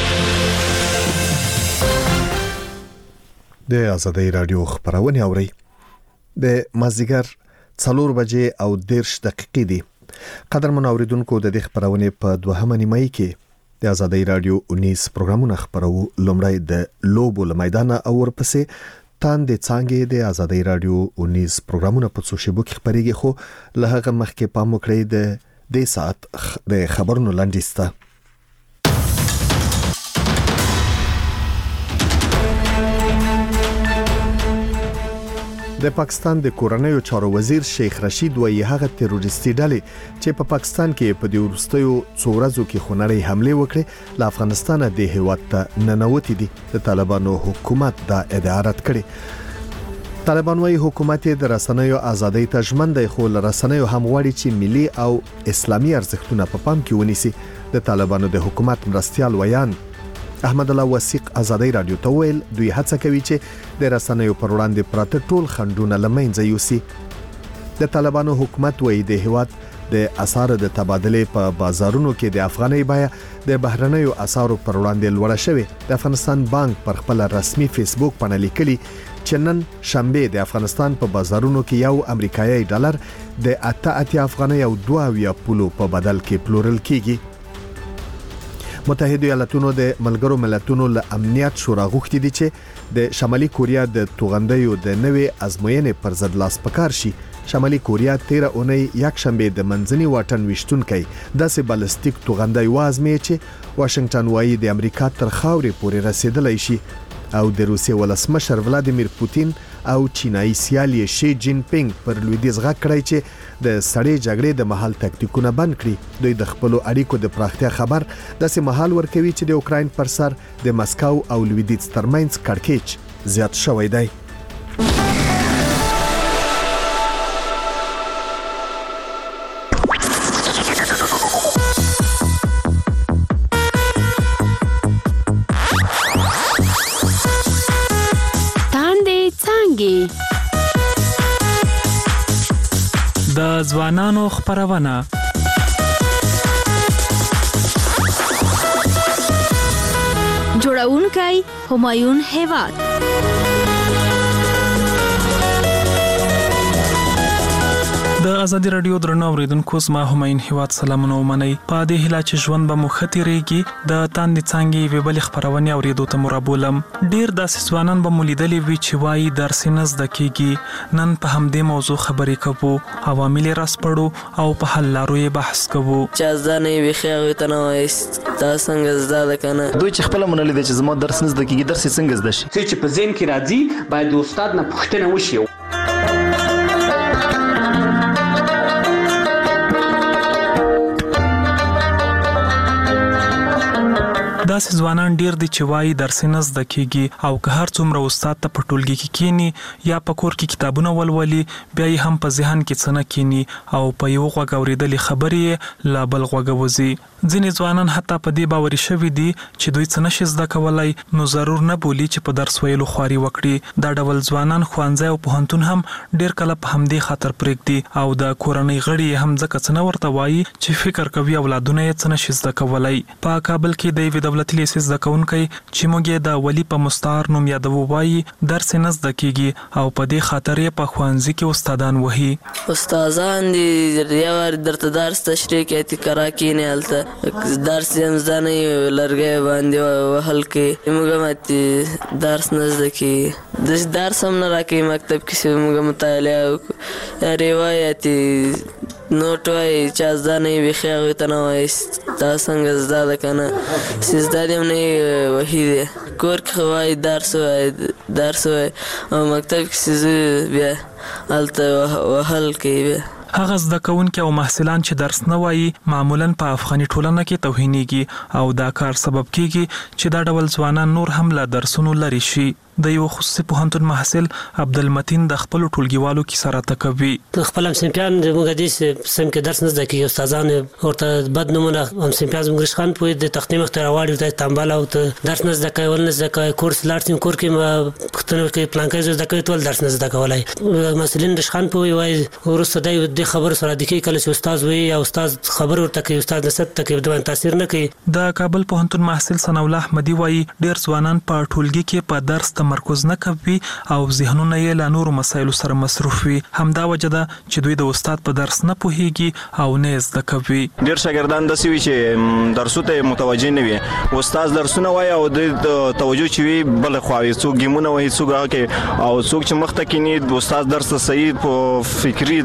د ازادۍ راډیو خبرونه اورئ. د مازدیګر څلور بجې او دېرش دقیقې دي. قدرمن اوریدونکو، د دې خبرونه په دوهمه نیمایي کې د ازادۍ راډیو انیس پروګرامونه خبرو. لومړی د لوبو له میدانه او ورپسې تاندې څانګې د ازادۍ راډیو انیس پروګرامونه په څو شیبو کې خبرېږي، خو له هغه مخکې پام وکړئ د دې ساعت د خبرونو لنډیز ته. د پاکستان د کورنیو چارو وزیر شیخ رشید وایي هغه تروریستي ډلې چې په پاکستان کې په دې وروستیو څو ورځو کې خونړۍ حمله وکړې له افغانستان د هیواد ته ننوتې دي. د طالبانو حکومت دا ادعا رد کړې. طالبان وایي حکومت د رسنیو ازادۍ ته ژمن دی، خو له رسنیو هم غواړي چې ملي او اسلامي ارزښتونه په پام کې ونیسي. د طالبانو د حکومت مرستیال ویان احمد الله وثیق ازادۍ راډیو ته ویل دوی هڅه کوي چې د رسنیو پر وړاندې پراته ټول خنډونه له منځه یوسي. د طالبانو حکومت وایي د هیواد د اسعارو د تبادلې په بازارونو کې د افغانۍ بیه د بهرنیو اسعارو پر وړاندې لوړه شوې. د افغانستان بانک پر خپل رسمي فیسبوک باندې لیکلي چې نن شنبه د افغانستان په بازارونو کې یو امریکایي ډالر د اته اتیا افغانۍ او دوه اویا پولو په بدل کې پلورل کیږي. متحده ایالاتونو د ملګرو ملتونو له امنیت شورا غوښتي دي چې د شمالي کوریا د توغندیو د نوې ازموینې پر ضد لاس پکار شي. شمالي کوریا تیر اونۍ یک شنبه د منځني واټن وشتونکي داسې بالستیک توغندی وازمې چې واشنگټن وايي د امریکا تر خاورې پورې رسیدلی شي او د روسیې ولسمشر ولادیمیر پوتین او چینایي سیال شي جین پینګ پر لویدیځ غږ کړی چې د سړې جګړې د مهال تکتیکونه بند کړي. دوی د خپل اړیکو د پراختیا خبر داسې مهال ورکوي چې د اوکراین پر سر د مسکو او لویدیځ ترمنځ کړکېچ زیات شوی دی. د ځوانانو خبرونه جوړونکی همایون هیواد. د ازادي رادیو درنو اوریدونکو، زما همایون هیواد سلامونه ومنئ. په دې هیله چې ژوند به مو ښه تیریږي، د تاندې څانګې یوې بلې خپرونې اورېدو ته مو رابولم. ډېر داسې ځوانان به مو لیدلي وي چې وایي درس یې نه زده کېږي. نن په همدې موضوع خبرې کوو، عوامل یې راسپړو او په حل لارو یې بحث کوو. چې زده نه وي ښې هغوی ته نه وایست دا څنګه زده ده که نه. دوی چې خپله منلې ده چې زما درس نه زده کېږي، درس یې څنګه زده شي؟ څه چې په ذهن کې راځي باید د استاد نه پوښتنه وشي. داسې ځوانان ډیر دي چې وایي درس نه زده کېږي او که هر څومره استاد ته په ټولګي کې کینی یا په کور کې کتابونه ولولي، بیا یې هم په ذهن کې څه نه کینی او په یو غوږ اورېدلې خبرې یې له بل غوږه وځي. ځینې ځوانان حتی په دې باوري شوي دي چې دوی څه نشي زده کولی، نو ضرور نه بولي چې په درس ویلو خواري وکړي. دا ډول ځوانان ښوونځی او پوهنتون هم ډیر کله په همدې خاطر پرېږدي او د کورنۍ غړي یې هم ځکه څه نه ورته وایي چې فکر کوي اولادونه یې څه نشي زده کولی. په کابل کې د یوې دولتي لیسې زده کوونکی چې موږ یې د ولی په مستعار نوم یادوو وایي درس یې نه زده کېږي او په دې خاطر یې په ښوونځي کې استادان وهي. استادان دي یو وار درته درس تشریح کوي چې کرا کېنې هلته درس یې هم زده نه وي، لرګی باندې وهل کوي. موږ هم درس نه زده کېږي، داسې درس هم نه راکوي مکتب کې چې موږ مطالعه وکړو. یا روایت نوټ وایي چې زده نه وي ښې هغوی ته نه وایست دا څنګه زده ده که نه. چې زده دې هم نه وي وهي دی. کور کې خو وایي درس وایي درس وایي او مکتب کې چې زه بیا هلته وهل کوي. بیا هغه زده کوونکي او محصلان چې درس نه وایي معمولاً په افغاني ټولنه کې توهینيږي او دا کار سبب کیږي چې دا ډول ځوانان نور هم له درسونو لري شي. د یو خصوصي پوهنتون محصل عبدالمتین د خپل ټولګیوالو کې سره تکوي. خپل همسنپیان موږ د سم کې درس نه زده کوي، استادان ورته بد نمونه همسنپیان زموږ خان په د تختې مخ ته راوړي ته تنبال او ته درس نه زده کوي ول نه زده کوي کورس لاړتیم کور کې پښتنو کې پلان کې زده کوي ټول درس نه زده کولای. مسلین د خان په وای ورسته د خبر سره د کې کله چې استاد وي او استاد خبر ورته کوي استاد نسب ته کې دوه تاثیر نه کوي. د کابل پوهنتون محصل ثنا الله احمدي وای ډیر ځوانان په ټولګي کې په درس تمرکز نه کوي او ذهنونه یې له نورو مسایلو سره مصروف وي. همدا وجه ده چې دوی د استاد په درس نه پوهیږي او نه زده کوي. ډیر شاګردان د سوي چې درسو ته متوجه نه وي، استاد درسونه وایي او د توجه چوي بل خواوي څوک ګیمونه وایي څوک هغه او څوک چې مخته کینی د استاد درس صحیح په فکری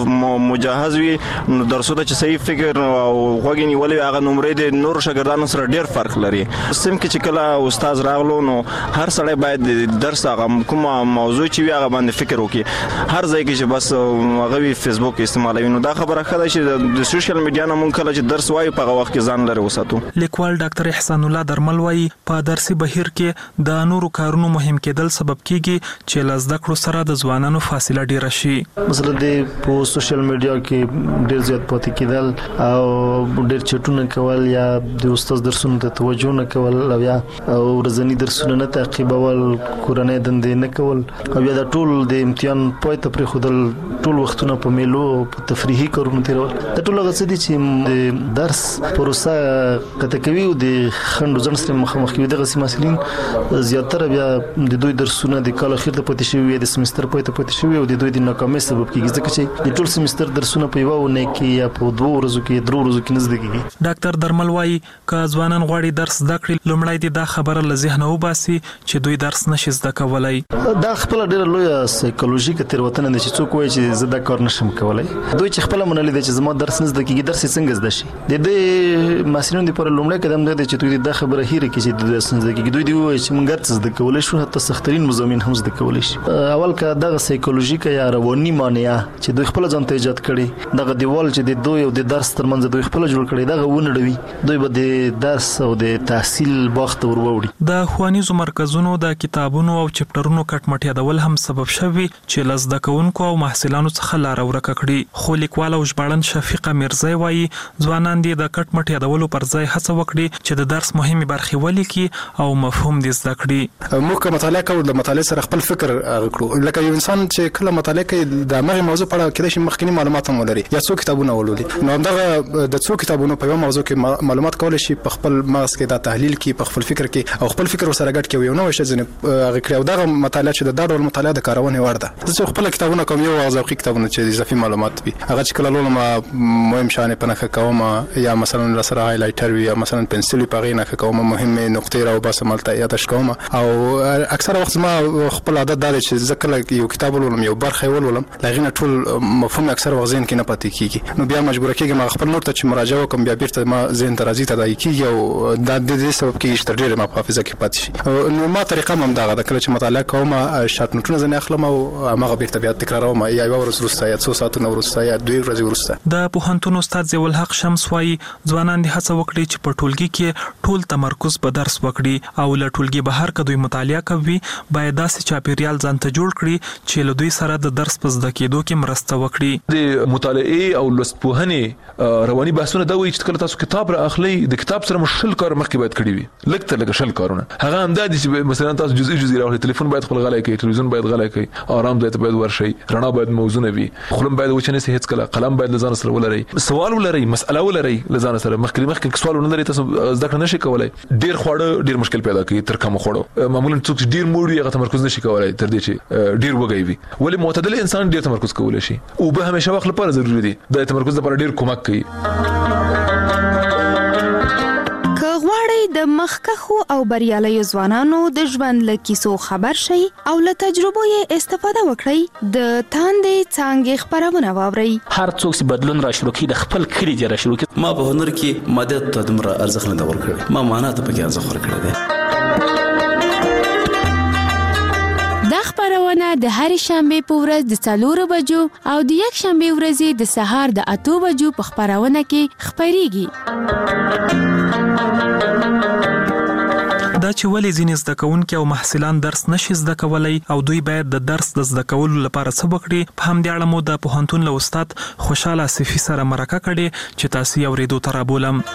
مجهز وي نو درسو ته چې صحیح فکر او غوګینی ولې هغه نمرې د نور شاګردانو سره ډیر فرق لري. سم کې چې کله استاد راغلو نو هر سړی باید درس هغه کومه موضوع چې هغه باندې فکر وکړي. هر ځای کې چې بس هغه وی فیسبوک استعمالوي نو دا خبره خده چې د سوشل میډیا نه مونږ کله چې درس وایو په هغه وخت کې ځان لري وساتو. لیکوال ډاکټر احسان الله درمل وایي په درسي بهیر کې د نورو کارونو مهم کېدل سبب کیږي چې له زده کړو سره د ځوانانو فاصله ډیره شي. مثلا د په سوشل میډیا کې ډیر زیات پاتې کېدل او ډیر چټونه کول یا د استاد درسونو ته توجه نه کول او یا ورځنی درسونه نه تعقیبول، کورنۍ دندې نه کول او یا د ټول د امتحان پای ته پرې خودل ټول وختونه په میلو او په تفریحي کارونو تیرول. د ټول هغه څه دي چې درس پروسه کته کوي او د خندو ځن سره مخامخ کوي. دغه سیماسلین زیاتره بیا د دوی درسونه د کال اخر ته پاتې شوی د سمستر پای ته پاتې شوی او د دوی د ناکامۍ سبب کیږي ځکه چې د ټول سمستر درسونه په یو ونه کې یا په دوه ورځو کې درو ورځو کې نه زده کیږي. ډاکټر درمل وایي که ځوانان غواړي درس زده کړي لومړی د دا خبره له ذهنه وباسي چې دوی درس نشي زده کولای. دا خپل ډېر لوی سایکولوژیکه تیروتنه ده چې څوک وایي چې زه دا کار نشم کولای. دوی چې خپل منل دي چې زما درس نه زده کیږي درس څنګه زده شي. د دې مسلمان لپاره لومړی قدم دی چې دوی دا خبره هېره کړي چې درس نه زده کیږي. دوی دی وایي چې موږ درس زده کولای شو حتی سخترین مضامین هم زده کولای شي. اول که دغه سایکولوژیکه یا رواني مانع چې دوی خپل ځان ته ایجاد کړي دغه دیوال چې د دوی او د درس ترمنځ دوی خپل جوړ کړي دغه ونړوي دوی به د درس او د تحصیل باغ ته وروړي. د ښوونیزو مرکزونو د کتابونو او چپټرونو کټمټ یادول هم سبب شوی چې لزده کوونکو او محصلانو څخه لار ورکه کړي. خو لیکوال او ژباړن شفیقه میرزای وایي ځوانان دې د کټمټ یادولو پر ځای هڅه وکړي چې د درس مهمه برخې ولیکي او مفهوم دې زده کړي. موږ کوم مطالعه کوو د مطالعې سره خپل فکر غوړو لکه یو انسان چې کله مطالعه کوي د هغه موضوع په اړه کله چې مخکینی معلومات هم ولري یا څو کتابونه ولولي نو دغه د څو کتابونو په یو موضوع کې معلومات کول شي په خپل مغز کې دا تحلیل کې په خپل فکر کې او خپل فکر سره ګډ کوي یو نو شي ځنه هغه کړو دغه مطالعه چې د ډول مطالعه د کارونه ورده زه خپل کتابونه کوم یو ذوقي کتابونه چې اضافي معلومات وي هغه چې کله لولم مهم شان په نخ کوم یا مثلا سره هایلایټر وي یا مثلا پنسل په غینه کوم مهمه نقطې راو باسه ملته یادش کوم او اکثر وخت ما خپل عادت دا چې ځکه یو کتاب ولولم یو برخه ولولم لغینه ټول مفهوم اکثر وخت ذهن کې نه پاتې کیږي نو بیا مجبور کېږم خپل نور ته چې مراجعه وکم بیا بیرته ما ذهن ته راځي تدای کیږي او دا د دې سبب کېږي چې ډېر ما په حافظه کې پاتې شي نو ما طریقه هم دا غواړم کله چې مطالعه کوم شارټ نوټونه ځنه اخلم او هغه بیرته بیا تکراروم یا یو ورځ وروسته یا څو ساعتونه وروسته یا دوه ورځې وروسته. د پوهنتون استاد ضیاء الحق شمس وايي ځوانان د هڅه وکړي چې په ټولګي کې ټول تمرکز په درس وکړي او له ټولګي بهر کدوې مطالعه کوي باید داسې چاپیریال ځان ته جوړ کړي چې له دوی سره د درس په زده کېدو کې مرسته وکړي. د مطالعه او لوستپوهنې رواني بحثونه دا وایي چې کله تاسو کتاب را اخلي د کتاب سره مشل کار مخکې باید کړی وي لږ تر لږ شل کارونه هغه هم دا دي چې مثلا تاسو جزئي جزئي راوړئ ټلیفون باید خپل غلای کوي ټلویزیون باید غلای کوي آرام ځای ته باید ورشي رڼا باید موزونه وي خلم باید وچنه سي هیڅ کله قلم باید لزان سره ولري سوال ولري مسأله ولري لزان سره مخکې مخکې سوال نه لري تاسو ځکه نشي کولای ډیر خوړه ډیر مشکل پیدا کوي تر کوم خوړو معمولا څوک ډیر موړي هغه تمرکز نشي کولای تر دې چې ډیر وګي وي ولې معتدل انسان ډیر تمرکز کولای شي او به همیشه وخت لپاره ضروری دي د تمرکز لپاره ډیر کومک کوي. د مخکخو او بریالیو ځوانانو د ژوند له کیسو خبر شي او له تجربو یې استفاده وکړئ د تاندې څانګې خبرونه واورئ. هر څوک چې بدلون را شروع کړي د خپل کړي دی را شروع کړي. ما په هنر کې ماده ته دومره ارزښت نه ورکړ ما معنا ته پکې ارزښت ورکړ دی. دا خبرونه خبرونه د هرې شنبې په ورځ د څلورو بجو او د یک شنبې ورځې د سهار د اتو بجو په خبرونه کې خبريږي. دا چې ولې ځینې زده کوونکي او محصلان درس نشي زده کولای او دوی باید د درس د زده کولو لپاره څه وکړي، په همدې اړه مو د پوهنتون له استاد خوشحال آصفي سره مرکه کړې چې تاسو یې اورېدو ته رابولم.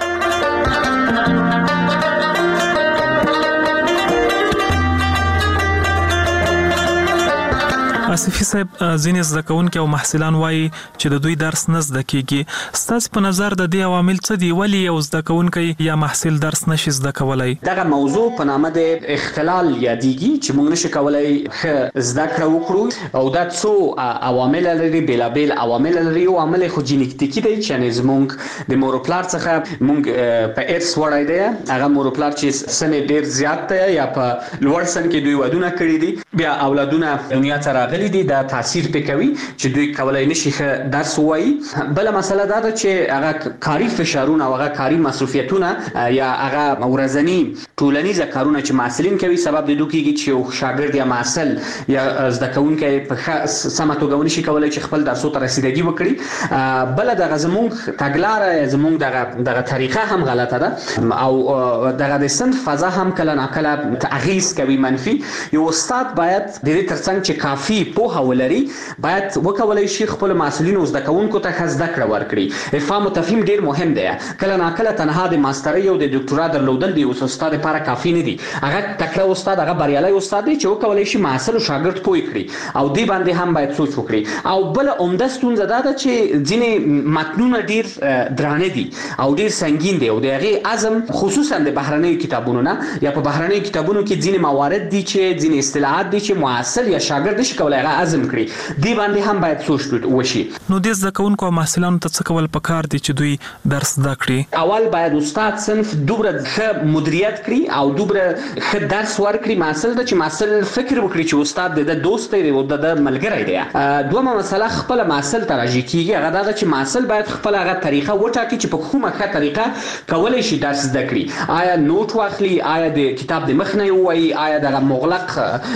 آصفي صاحب، ځینې زده کوونکي او محصلان وایي چې د دوی درس نه زده کیږي. ستاسو په نظر د دې عوامل څه دي؟ ولې یو زده کوونکی یا محصل درس نشي زده کولای؟ دغه موضوع په نامه د اختلال یادېږي چې موږ نشو کولای ښه زده کړه وکړو او دا څو عوامل لري، بیلابیل عوامل لري. یو عامل خو جینیټیکي دی چې زموږ د مور پلار څخه موږ په ارث وړای دی. هغه مور پلار چې سن ډیر زیات دی یا په لوړ سن کې دوی ودونه کړی دي، بیا اولادونه دنیا ته راغلي دي، دا تاثیر پکوي چې دوی کولای نشي درس وایي. بل مسله دا ده چې هغه کاری فشارونه او هغه کاری مصرفیتونه یا هغه ورځنی ټولنیز کارونه چې محصلین کوي سبب د دوی کېږي چې شاګرد یا محصل یا زده کوونکی په سمه توګه ونشي کولای چې خپل درسو ته رسیدګي وکړي. بل دغه زموږ تګلاره زموږ دغه دغه طریقه هم غلطه ده او دغه د صنف فضا هم کله ناکله تغییر کوي منفي. یو استاد باید د دې ترڅنګ چې کافي پوهه ولري باید وکولای شي خپل مسؤلینو زده کوونکو ته زده کړه ورکړي. افهام او تفهیم ډیر مهم دی. کله ناکله تنها د ماسترۍ او د ډاکټرا درلودل دی اوس استاد لپاره کافي نه دی. هغه تکړه استاد، هغه بریالي استاد دی چې وکولای شي محصل او شاګرد پوي کړي او دی باندې هم باید سوچ وکړي. او بل عمده ستونزه دا ده چې ځینې متنونه ډیر درانه دي او ډیر سنگین دي او د هغه اعظم خصوصا د بهرنیو کتابونو نه یا په بهرنیو کتابونو کې ځینې موارد دي چې ځینې اصطلاحات دي چې محصل یا شاګرد نشي کولای هغه اعظم کړي. دی باندې هم باید سوچ وشي. نو د زده کوونکو او محصلانو ته څه کول پکار دي چې دوی درس زده کړي؟ اول باید استاد صنف دوبره ښه مدیریت کړي او دوبره ښه درس ورکړي محصل ته چې محصل فکر وکړي چې استاد د دوست دی او د ملګری دی. دومره مسله خپل محصل ته راځي کیږي هغه دا چې محصل باید خپل هغه طریقه وټاکي چې په کومه ښه طریقه کولای شي درس زده کړي. آیا نوٹ واخلي، آیا د کتاب د مخ نه وایي، آیا دغه مغلق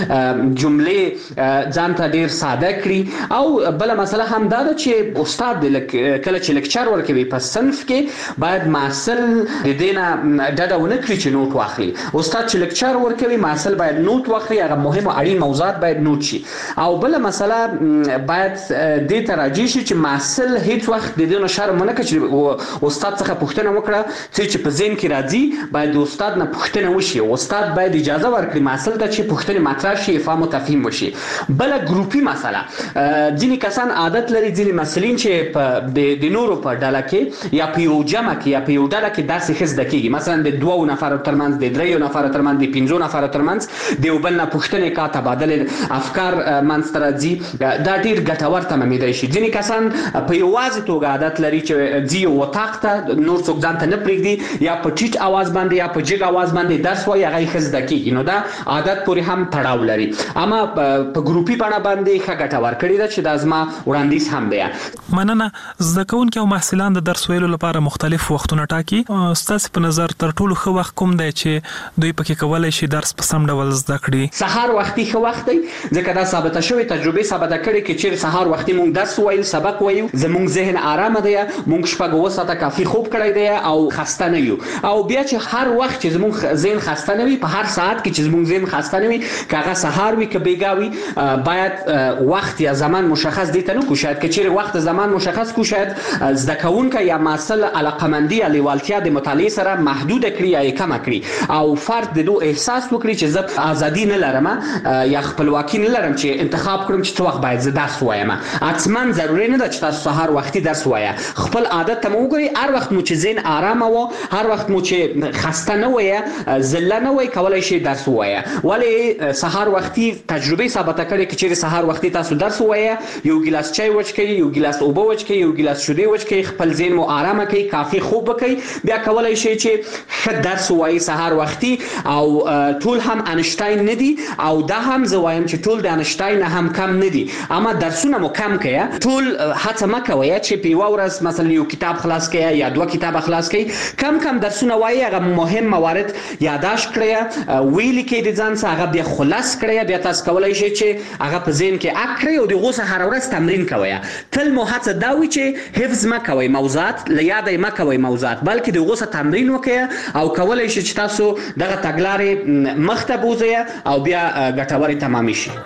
جملې ځان ته ډیر ساده کړي. او بل مسله هم دا ده چې استاد کله چې لیکچر ورکوي په صنف کې باید محصل د دې نه ډډه ونه کړي چې نوٹ واخلي. استاد چې لیکچر ورکوي محصل باید نوٹ واخلي، هغه مهم او اړین موضوعات باید نوٹ شي. او بل مسله باید دې ته راځي چې محصل هیڅ وخت د دې نه شرم نه کوي چې استاد څخه پوښتنه وکړه چې په ذهن کې راځي باید د استاد نه پوښتنه وشي. استاد باید اجازه ورکړي محصل ته چې پوښتنه مطرح شي، فهم او تفهیم وشي. بل ګروپي مسله، ځینې کسان عادت لري، ځینې مسلین چې په د نورو په ډله کې یا په یو جمع کې یا په یو ډله کې داسې ښه زده کېږي، مثلا د دوو نفرو ترمنځ، د دریو نفرو ترمنځ، د پنځو نفرو ترمنځ د یو بل نه پوښتنې کا تبادله افکار منځته راځي. دا ډیر ګټور تمامېدای شي. ځینې کسان په یوازې توګه عادت لري چې ځي یو وطاق ته نور څوک ځان ته نه پرېږدي یا په ټیټ اواز باندې یا په جګ اواز باندې درس وایي، هغه ښه زده کېږي. نو دا عادت پورې هم تړاو لري. اما په ګروپي بڼه باندې ښه ګټه ورکړې ده چې دا زما وړاندیز هم دی. مننه. زده کوونکي او محصلان د درس ویلو لپاره مختلف وختونه ټاکي. ستاسو په نظر تر ټولو ښه وخت کوم دی چې دوی پکې کولای شي درس په سم ډول زده کړي؟ سهار وختي ښه وخت دی ځکه دا ثابته شوې تجربه ثابته کړې چې چیرې سهار وختي موږ درس وایو، سبق وایو، زموږ ذهن آرامه دی، موږ شپږ اوه ساعته کافي خوب کړی دی او خسته نه یو. او بیا چې هر وخت چې زموږ ذهن خسته نه وي، په هر ساعت کې چې زموږ ذهن خسته نه وي، که هغه سهار وي که بیګا وي، باید وخت یا زمان مشخص دي ته نه کو. شاید که چیرې وخت زمان مشخص کو، شاید زده کوونکی یا محصل علاقمندي یا لیوالتیا د مطالعې سره محدود کړي یا کم کړي او فرد د دوه احساس وکړي چې زه ازادي نه لرم یا خپلواکي نه لرم چې انتخاب کړم چې څه وخت باید زه درس وایم. اصلا ضروري نه ده چې تاسو سهار وختي درس وایه. خپل عادت ته مو وګورئ، هر وخت مو چې ذهن آرامه و، هر وخت مو چې خسته نه وایه، زله نه وایه، کولای شي درس وایه. ولی سهار وختي تجربه ثابته کړې چې چیرې سهار وختي تاسو درس وایه، یو ګیلاس چای وڅښئ، یو ګیلاس اوبه وڅښئ، یو ګیلاس شیدې وڅښئ، خپل ذهن مو آرامه کړئ، کافي خوب وکړئ، بیا کولای شي چې ښه درس وایي سهار وختي. او ټول هم انشتاین نه دي او دا هم زه وایم چې ټول د انشتاین هم کم نه دي، اما درسونه مو کم کړئ. ټول هڅه مه کوئ چې په یوه ورځ مثلا یو کتاب خلاص کړئ یا دوه کتابه خلاص کړئ. کم کم درسونه وایي، هغه مهم موارد یادداشت کړئ، ویلي کړئ د ځان څخه، هغه بیا خلاص کړئ، بیا تاسو کولای شئ چې هغه په ذهن کې اک کړئ او د هغو څخه هره ورځ تمرین کوئ. تل مو هڅه دا وي چې حفظ مه کوئ موضوعات، له یاده یې مه کوئ موضوعات، بلکې د هغو څخه تمرین وکړئ او کولی شي چې تاسو دغه تګلارې مخته بوځئ او بیا ګټورې تمامې شي.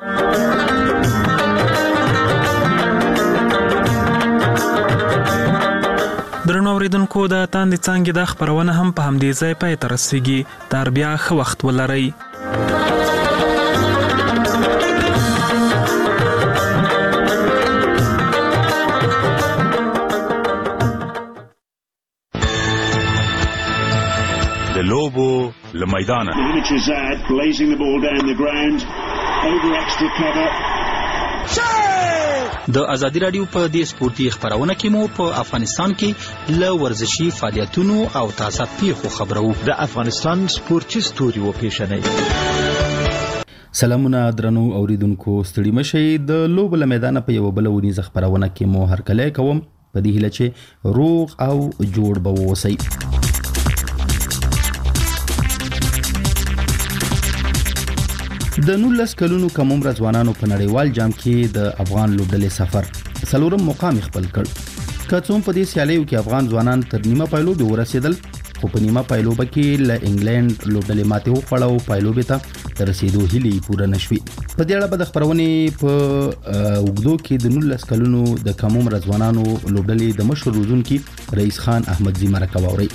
درنو اوریدونکو د تاندې څانګې دا خپرونه هم په همدې ځای پای ته رسیږي. تر بیا ښه وخت ولرئ. د لوبو له میدانه د ازادي راډیو په دې سپورتي خبرونه کې مو په افغانستان کې له ورزشي فعالیتونو او تازه پیښو خبرو. د افغانستان سپورتي ستوري وپیژنئ. سلامونه درنو اوریدونکو، ستړي مشئ. د لوبو له میدانه په یو بل ونیزه خبرونه کې مو هرکلی کوم په دې هیله چې روغ او جوړ به واوسئ. د نولس کلونو کم عمره ځوانانو په نړیوال جام کې د افغان لوبډلې سفر څلورم مقام خپل کړ. که څوم په دې سیالیو کې افغان ځوانان تر نیمه پایلوبې ورسېدل، خو په نیمه پایلوبه کې له انګلند لوبډلې ماتې وخوړه او پایلوبې ته د رسېدو هیلې پوره نشوې. په دې اړه به د خپرونې په اوږدو کې د نولس کلونو د کم عمره ځوانانو لوبډلې د مشر روزونکي رئیس خان احمدزي مرکه واورئ.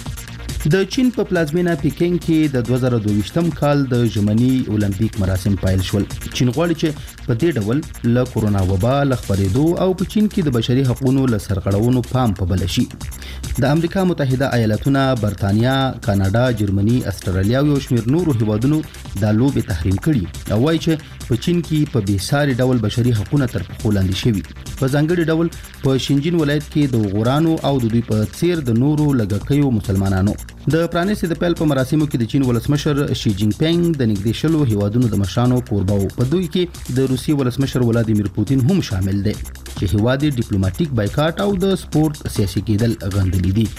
د چین په پلازمینه پیکینګ کې د دوه زره دوه ویشتم کال د ژمني اولمپیک مراسم پیل شول. چین غواړي چې په دې ډول له کورونا وبا له خپرېدو او په چین کې د بشري حقوقو له سرغړونو پام په بل شي. د امریکا متحده ایالاتونه، برتانیا، کاناډا، جرمني، استرالیا او یو شمېر نورو هیوادونو دا لوبې تحریم کړي او وایي چې په چین کې په بېساري ډول بشري حقوقو تر پښو لاندې شوي. په ځانګړي ډول په شینجین ولایت کې د غورانو او د دوی په څیر د نورو لږکیو مسلمانانو. د پرانیستي د پیل په مراسمو کې د چین ولسمشر شي جینګ پینګ د نږدې شلو هیوادونو د مشرانو کوربه و. په دوی کې د روسي ولسمشر ولادیمیر پوتین هم شامل دی چې هیواد ډیپلوماټیک بایکاټ او د سپورت سیاسي کېدل غندلي دي.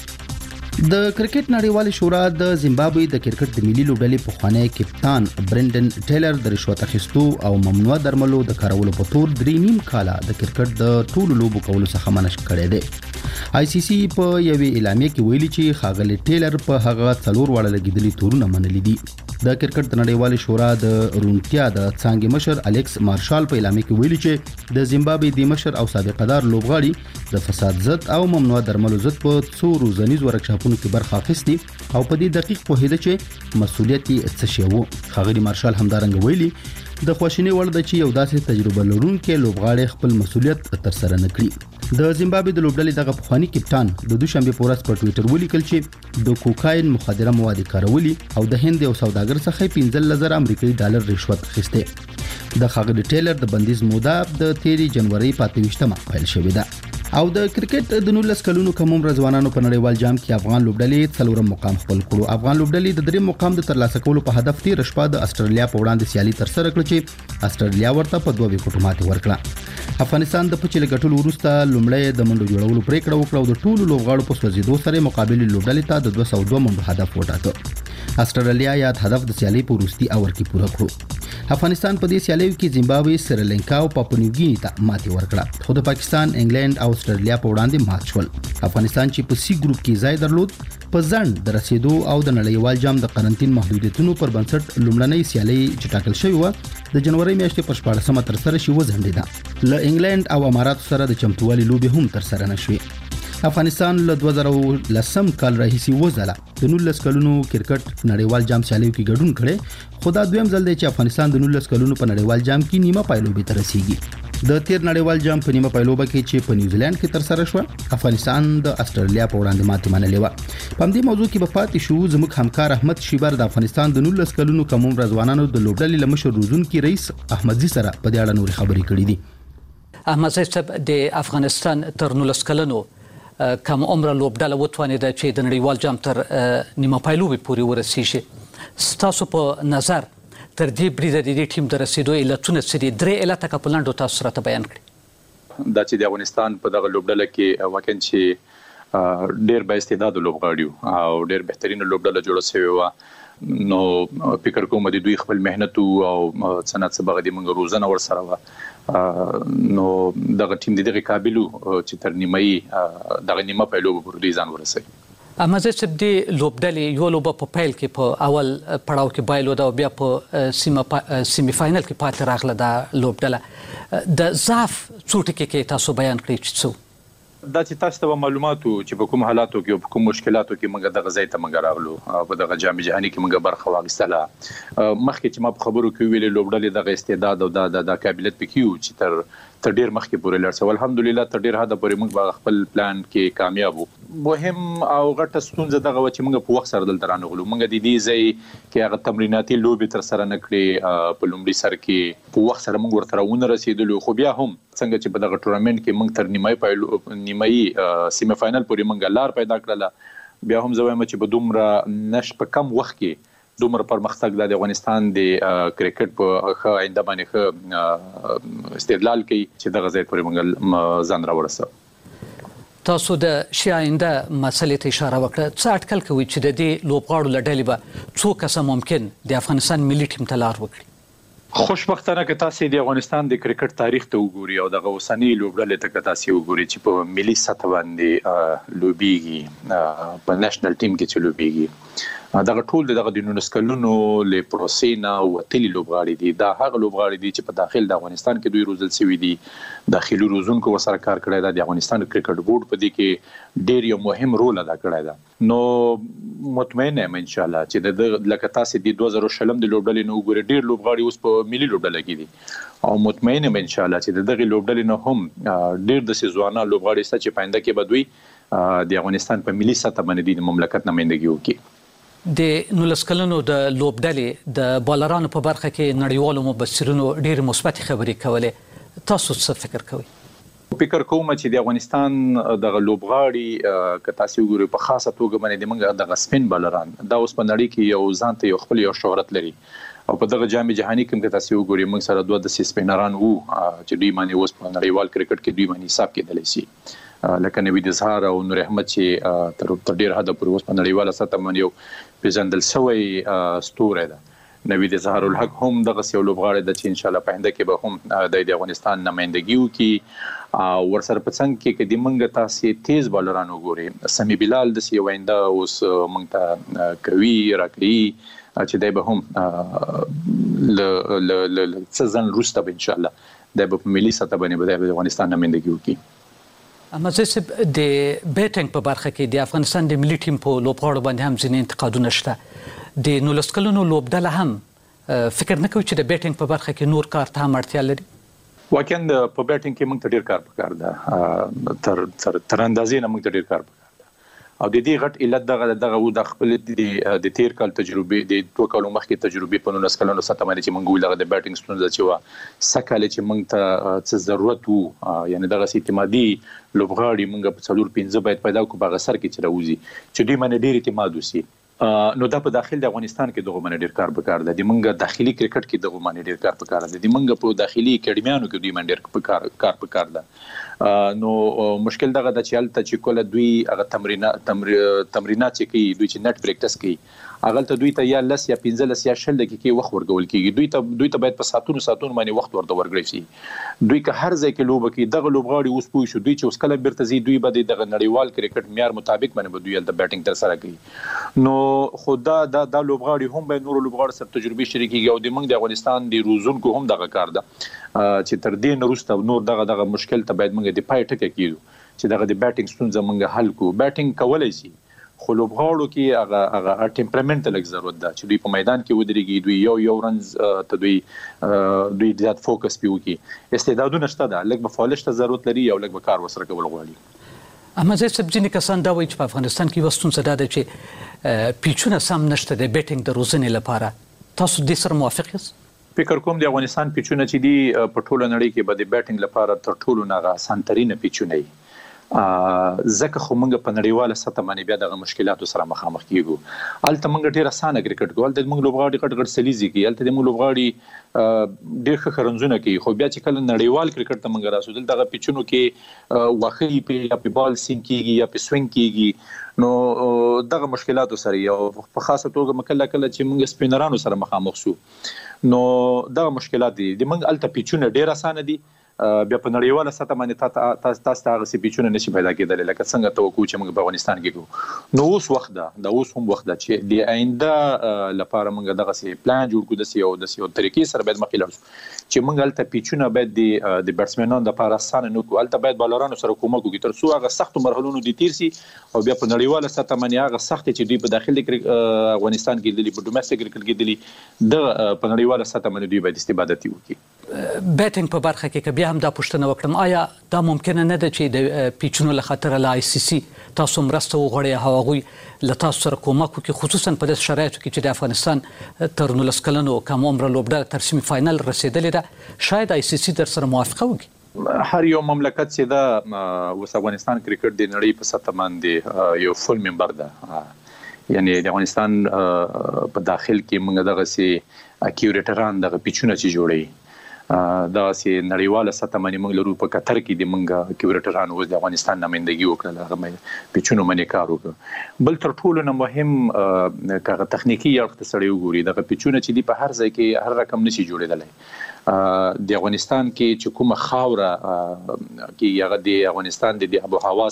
د کرکټ نړیوالې شورا د زیمبابوې د کرکټ د ملي لوبډلې پخوانی کپتان برندن ټیلر د رشوت اخیستو او ممنوع درملو د کارولو په تور درې نیم کاله د کرکټ د ټولو لوبو کولو څخه منع کړی دی. آی سی سی په یوې اعلامیه کې ویلي چې ښاغلی ټیلر په هغه څلور واړه لګېدلي تورونه منلي دي. د کرکټ د نړیوالې شورا د روڼتیا د څانګې مشر الیکس مارشال په اعلامیه کې ویلي چې د زیمبابوې د مشر او سابقه دار لوبغاړي د فساد ضد او ممنوع درملو ضد په څو روزنیز ورکشاپونو کې برخه اخیستي او په دې دقیق پوهېده چې مسؤلیت یې څه شی و. ښاغلي مارشال همدارنګه ویلي د خواشینۍ وړ ده چې یو داسې تجربه لرونکی لوبغاړی خپل مسؤلیت ترسره نه کړي. د زیمبابوې د لوبډلې دغه پخوانی کپتان د دوشنبه په ورځ په ټویټر ولیکل چې د کوکاین مخدره مواد کارولي او د هند یو سوداګر څخه پنځه زره امریکایي ډالر رشوت اخیسته. د ښاغلي ټیلر د بندیز موده د تیرې جنوري په اته ویشتمه پیل شوې ده. او د کرکټ د نولس کلونو کم عمره ځوانانو په نړیوال جام کې افغان لوبډلې څلورم مقام خپل کړو. افغان لوبډلې د دریم مقام د ترلاسه کولو په هدف تیر شپه د استرالیا په وړاندې سیالي ترسره کړه چې استرالیا ورته په دوه وکټو ماتې ورکړه. افغانستان د پچې له ګټلو وروسته لومړی د منډو جوړولو پریکړه وکړه او د ټولو لوبغاړو په سوځېدو سره مقابل لوبډلې ته د دوه سوه دوه منډو هدف وټاکه. استرالیا یاد هدف د سیالي په وروستي اور کې پوره کړو. افغانستان په دې سیالیو کې زیمبابوې، سریلانکا او پاپو نیوګیني ته ماتې ورکړه، خو د پاکستان، انګلند او استرالیا په وړاندې مات شول. افغانستان چې په سی ګروپ کې ځای درلود په ځنډ د رسیدو او د نړیوال جام د قرنټین محدودیتونو پر بنسټ لومړنۍ سیالي چې ټاکل شوې و د جنوري میاشتې په شپاړسمه ترسره شي وځنډېده. له انګلند او اماراتو سره د چمتووالي لوبې هم ترسره نه شوې. افغانستان له دوه زره لسم کال راهیسې وځله د نولس کلونو کرکټ نړیوال جام سیالیو کې ګډون کړي، خو دا دویم ځل دی چې افغانستان د نولس کلونو په نړیوال جام کې نیمه پایلوبې ته رسیږي. د تیر نړیوال جام په نیمه پایلوبه کې چې په نیوزیلند کې ترسره شو، افغانستان د استرالیا په وړاندې ماتې منلې و. په همدې موضوع کې به پاتې شو. زموږ همکار احمد شیبر د افغانستان د نولس کلونو کم عمره ځوانانو د لوبډلې له مشر روزونکي رئیس احمدزي سره په دې اړه نورې خبرې کړې دي. احمدزي صاحب، د افغانستان تر نولس کلونو کم عمره لوبډله وتوانېده چې د نړیوال جام تر نیمه پایلوبې پورې ورسیږي. ستاسو په نظر تر دې بریده د دې ټیم د رسیدو علتونه څه دي؟ درې علته که په لنډو تاسو راته بیان کړي. دا چې د افغانستان په دغه لوبډله کې واقعا چې ډېر با استعداد لوبغاړي او ډېر بهترین لوبډله جوړه شوې و نو فکر کوم د دوی خپل مهنت او صنعت سبغه د منګ روزنه ور سره و نو دغه ټیم د دغه قابلیت چې تر نیمایي دغه نیمه په لوب پر ځان ورسي اما زه چې د لوبډلې یو لوبه په پیل کې په اول پړاو کې بایلو دا بیا په سیمه سیمه فائنل کې پاتې راغله دا لوبډله د ضعف څوټ کې تاسو بیان کړی چې څه دا چې تاسو ته معلوماتو چې په کوم حالاتو کې او په کوم مشکلاتو کې موږ دغه ځای ته موږ راغلو په دغه جام جهاني کې موږ برخه واخیستله مخکې چې ما په خبرو کې ویلې لوبډلې دغه استعداد او د د قابلیت پکې و چې تر تر ډیر مخکې پورې لړ سو الحمدلله تر ډیر حد پورې موږ خپل پلان کې کامیاب وو مهم او غټه ستونزه دغه و چې موږ په وخت سره دلته رانغلو موږ د دې ځای کې هغه تمریناتي لوبي تر سره نکړي په لومړي سر کې په وخت سره موږ ورته راونه رسیدلو خو بیا هم څنګه چې په دغه ټورنمنت کې موږ تر نیمایي پایلو نیمایي سیمه فائنل پورې موږ لار پیدا کړله بیا هم زه وایم چې په دومره نش په کم وخت کې دومره پرمختګ د افغانستان د کرکټ په ښه آینده باندې ښه استدلال کوي چې دغه ځای پورې موږ ځان راورسو تاسو د شي آینده مسلې ته اشاره وکړه څه اټکل کوي چې د دې لوبغاړو له ډلې به څو کسه ممکن د افغانستان ملي ټیم ته لار وکړي خوشبختانه که تاسو د افغانستان د کرکټ تاریخ ته وګورئ او دغه اوسنی لوبډلې ته تاسو وګورئ چې په ملي سطح باندې لوبيږي په نېشنل ټیم کې چې لوبيږي دغه ټول دغه د نولس کلونو له پروسینا او تلی لوبغاړي دي دا هغه لوبغاړي دي چې په داخل د افغانستان کې دوی روزل شوی دي داخلي روزونکو وسره کار کړی دا د افغانستان کرکټ بورډ په دې کې ډېر یو مهم رول ادا کړی دا نو مطمئن یم ان شاء الله چې د لکه تاسو د دوه زره شلم د لوبډلې نو ګوري ډېر لوبغاړي اوس په ملي لوبډله کې دي او مطمئن یم ان شاء الله چې دغه لوبډلې نو هم ډېر د سيزوانه لوبغاړي ست چې پاینده کې بدوي د افغانستان په ملي سطح باندې د مملکت نمائندګي وکړي د نولس کلونو د لوبډلې د بالرانو په برخه کې نړیوالو مبصرینو ډېر مثبت خبرې کولې تاسو څه فکر کوئ فکر کوم چې د افغانستان د لوبغاړي که تاسو وګورئ په خاصه توګه باندې موږ د سپین بالران دا اوس په نړۍ کې یو ځان ته یو خپل یو شهرت لري او په دغه جام جهاني کې که تاسو وګورئ موږ سره دوه د سپینران وو چې دوی باندې اوس په نړیوال کرکټ کې دوی باندې حساب کېدلی شي لکه نوید اظهار او نور احمد چې تر ډیر حد پورې اوس په نړیواله سطح باندې یو پیژندل شوی ستوری ده نوید اظهار الحق هم دغه یو لوبغاړی د چې ان شاء الله په آینده کې به هم د افغانستان نمائندګي وکړي او ورسره په څنګ کې د منګ تاسو تیز بالران وګوري سمي بلال د سی وینده اوس منګ ته کوي راکړي چې دای به هم ل ل ل سزن روسته ان شاء الله د په ملي سطح باندې د افغانستان نمائندګي وکړي اما زه د بیټینګ په برخه کې د افغانستان د ملي ټیم په لوبغاړو باندې هم ځینې انتقادونه شته د نولس کلونو لوبډله هم فکر نه کوي چې د بیټینګ په برخه کې نور کار ته هم اړتیا لري واقعا په بیټینګ کې موږ ته ډیر کار پکار ده تر تر تر اندازې نه موږ ته ډیر کار پکار او د دې غټ علت دغه دغه و د خپل د تیر کال تجربه د دوه کالو مخکې تجربه په نولس کلونو سطح باندې چې موږ ولغه د بیټینګ ستونزه چې و سکهاله چې موږ ته څه ضرورت وو یعنی دغه اعتمادي لوبغاړي موږ په څلور پنځه باید پیدا کو په غسر کې چې راوځي چې دوی باندې ډیر اعتماد وسی نو دا په داخل د افغانستان کې دغه باندې ډیر کار وکړ د موږ داخلي کرکټ کې دغه باندې ډیر کار وکړ د موږ په داخلي اکیډمیانو کې دوی باندې ډیر کار کار وکړ ده نو مشکل دغه د چالت چې کول دوی هغه تمرینات تمرینات چې کوي دوی چې نت پریکټس کوي هغه ته دوی ته یا لس یا پنځه لس یا شل دقیقې وخت ورګول کیږي دوی ته دوی ته باید په ساتونو ساتونو باندې وخت ورته ورګړي شي دوی که هر ځای کې لوب کوي دغه لوبغاړي اوس پوه شو دوی چې اوس کله بیرته زی دوی به دغه نړیوال کرکټ معیار مطابق باندې دوی د بیټینګ تر سره کوي نو خدا دا د لوبغاړي هم به نور لوبغاړي سره تجربه شریکي او د موږ د افغانستان د روزونکو هم دغه کار ده چې تر دې نورسته نور دغه دغه مشکل ته باید موږ د پای ټکه کیږو چې دغه د بیټینګ ستونزه موږ حل کو بیټینګ کولای شي خو لوبغاړو کې هغه هغه ټمپرامنت لږ ضرورت ده چې دوی په میدان کې ودرېږي دوی یو یو رنز ته دوی دوی زیات فوکس پیو کې استعدادونه شته ده لږ به فعالیت ته ضرورت لري او لږ به کار وسره کول غواړي اما زه سبجینی کسان دا وایي چې په افغانستان کې وستون څه ده چې پیچونه سم نشته د بیټینګ د روزنې لپاره تاسو دې سره موافق یاست فکر کوم د افغانستان پیچونه چې دی په ټوله نړۍ کې به د بیټینګ لپاره تر ټولو نه آسان ترين پیچونه ځکه خو موږ په نړیواله سطح باندې بیا دغه مشکلاتو سره مخامخ کیږو. الته موږ ډیر اسانه کرکټ کوو، الته موږ لوبغاړي غټ غټ سلیزي کوي، الته موږ لوبغاړي ډیر ښه خرنزونه کوي، خو بیا چې کله نړیوال کرکټ ته موږ راسو دغه پیچونو کې واخی په یا په بال سین کیږي یا په سوینګ کیږي، نو دغه مشکلاتو سره یو په خاصه توګه مکله کله چې موږ سپینرانو سره مخامخ شو نو دغه مشکلات دي. د موږ الته پیچونه ډیر اسانه دي، بیا په نړیواله سطح باندې تاسو تاسو هغه سي پیچونه نشي پیدا کېدل لکه څنګه توقع چې موږ په افغانستان کې کوو. نو اوس وخت ده د اوس هم وخت ده چې د آینده لپاره موږ دغه سي پلان جوړ کړو، د سي او د سي طریقې سره باید مخې لاړ شو چې موږ الته پیچونه باید د د بیټسمنانو لپاره اسانه نه کوو، الته باید بالرانو سره کومک وکړو تر څو هغه سخت مرحلونو دي تیر سي او بیا په نړیواله سطح باندې هغه سخت چې دوی په داخلي افغانستان کې دي په ډومېسټک کرکټ کې دي د په نړیواله سطح باندې دوی باید استفاده وکړي. بیټینګ په برخه کې بیا هم دا پوښتنه وکړم، آیا دا ممکنه نه ده چې د پیچونو له خاطر له آی سی سی تاسو مرسته وغواړئ او هغوی له تاسو سره کومک وکړي، خصوصا په داسې شرایطو کې چې د افغانستان تر نولس کلنو کم عمره لوبډله تر سیمي فاینل رسېدلې ده، شاید آی سی سی در سره موافقه وکړي؟ هر یو مملکت چې دا اوس افغانستان کرکټ د نړۍ په سطح باندې یو فل ممبر ده، یعنی د افغانستان په داخل کې موږ دغه سي کیوریټران دغه پیچونه چې جوړي دا سي نړیواله سطح باندې موږ لرو. په قطر کې د موږ کیوریټران اوس د افغانستان نمائندګي وکړه، هغه پیچونو باندې کار وکړ. بل تر ټولو نه مهم کاغه تخنیکی اړخ ته سړی وګوري، دغه پیچونه چې دی په هر ځای کې هر رقم نشي جوړېدلی. د افغانستان کې چې کومه خاوره کې هغه د افغانستان د ابو هوا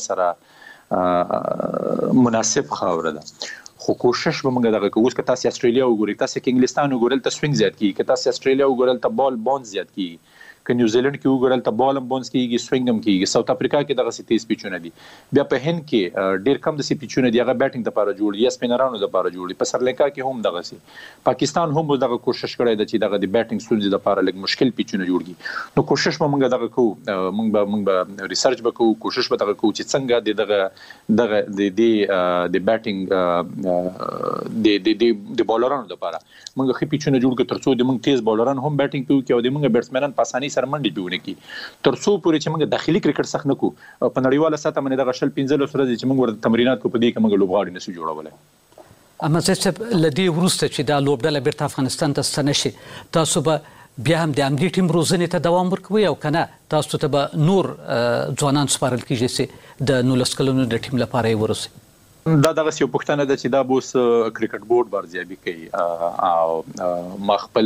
سره مناسب خاوره ده، خو کوشش به موږ دغه کوو. که تاسو استرالیا وګورئ، تاسو کې انګلستان وګورئ ته سوینګ زیات کیږي، که تاسو استرالیا وګورئ ته بال بونز زیات کیږي، که نیوزیلند کې وګورئ ته بال بونز کیږي، سوینګ هم کیږي. ساوث افریقا کې دغه سي تیز پیچونه دي، بیا په هند کې ډیر کم د سي پیچونه دي، هغه بیټینګ لپاره جوړ دي یا سپینرانو لپاره جوړ دي. په سریلانکا کې هم دغه سي، پاکستان هم دغه کوشش کړی دی چې دغه د بیټینګ ستونزې لپاره لږ مشکل پیچونه جوړ کړي. نو کوشش به موږ دغه کوو، موږ به موږ به ریسرچ وکړو، کوشش به دغه کوو چې څنګه دغه دغه د د د بیټینګ د د د بالرانو لپاره موږ خې پیچونه جوړ کړو تر څو د موږ تیز بالران هم بیټینګ کوي او د موږ بیټسمنان په اسانۍ سره منډي پیونه کوي، تر څو پورې چې موږ داخلي کرکټ سخت نه کوو. په نړیواله سطح باندې دغه شل پنځه لس ورځې چې موږ ورته تمرینات کوو په دې کې موږ لوبغاړي نشو جوړولای. اما زه لدی ورسته چې دا لوبډله بیرته افغانستان ته ستنه شي، تاسو به بیا هم د همدې ټیم روزنې ته دوام ورکوي او کنه تاسو ته به نور ځوانان سپارل کیږي چې د نولس کلونو د ټیم لپاره یې ورسي؟ دا دغه یو پوښتنه ده چې دا بوس کرکټ بورډ برځيابي کوي او ما خپل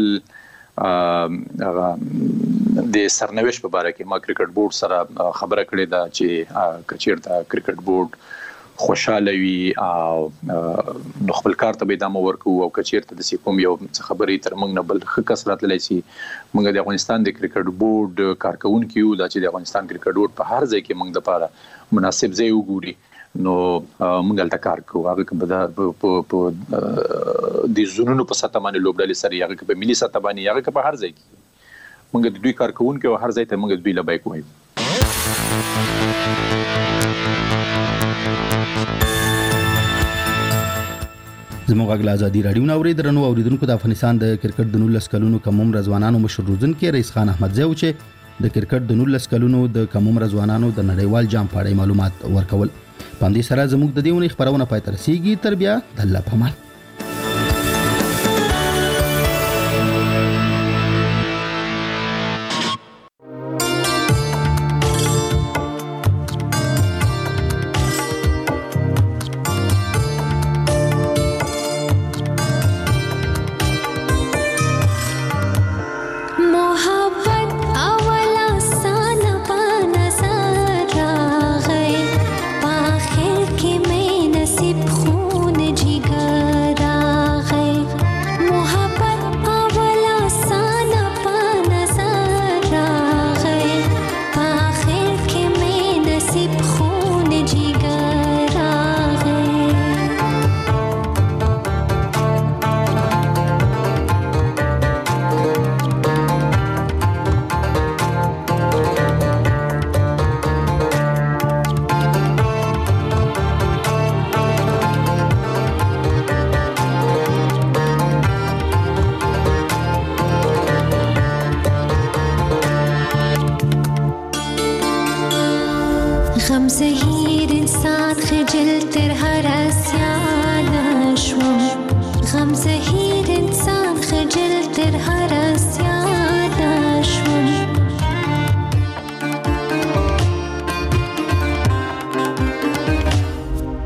د سرنوشت په اړه کې ما کرکټ بورډ سره خبره کړې ده چې کچیرته کرکټ بورډ خوشاله وي او نو خپل کار ته به ادامه ورکوي او کچیرته د کوم یو خبرې تر موږ نه بل ښه کس راتللی شي. موږ د افغانستان د کرکټ بورډ کارکونکو یو دا چې د افغانستان کرکټ بورډ په هر ځای کې موږ لپاره مناسب ځای وګوري نو موږ دلته کار کوو. هغه کې په د زونونو په سطح باندې لوبډلې سره، هغه کې په ملي سطح باندې، هغه کې په هر ځای کې موږ د دوی کارکونکو او هر ځای ته موږ دوی لبای کوو. زموږ غږ ازادي رادیو نو اوریدونکو اوریدونکو د افغانستان د کرکټ د نولس کلونو کم عمر ځوانانو مشر روزنکي رئیس خان احمدزی و چې د کرکټ د نولس کلونو د کم عمر ځوانانو د نړیوال جام په اړه معلومات ورکول. باندې سره زموږ د دیونه خبرونه پای تر رسیدي. تر بیا د الله په امان. आखिर के मैं नसीब खून जिगर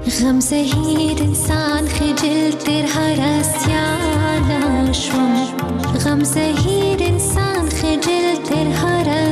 غم زهیر انسان خجل تر هر اسیانا شوم غم زهیر انسان خجل تر هر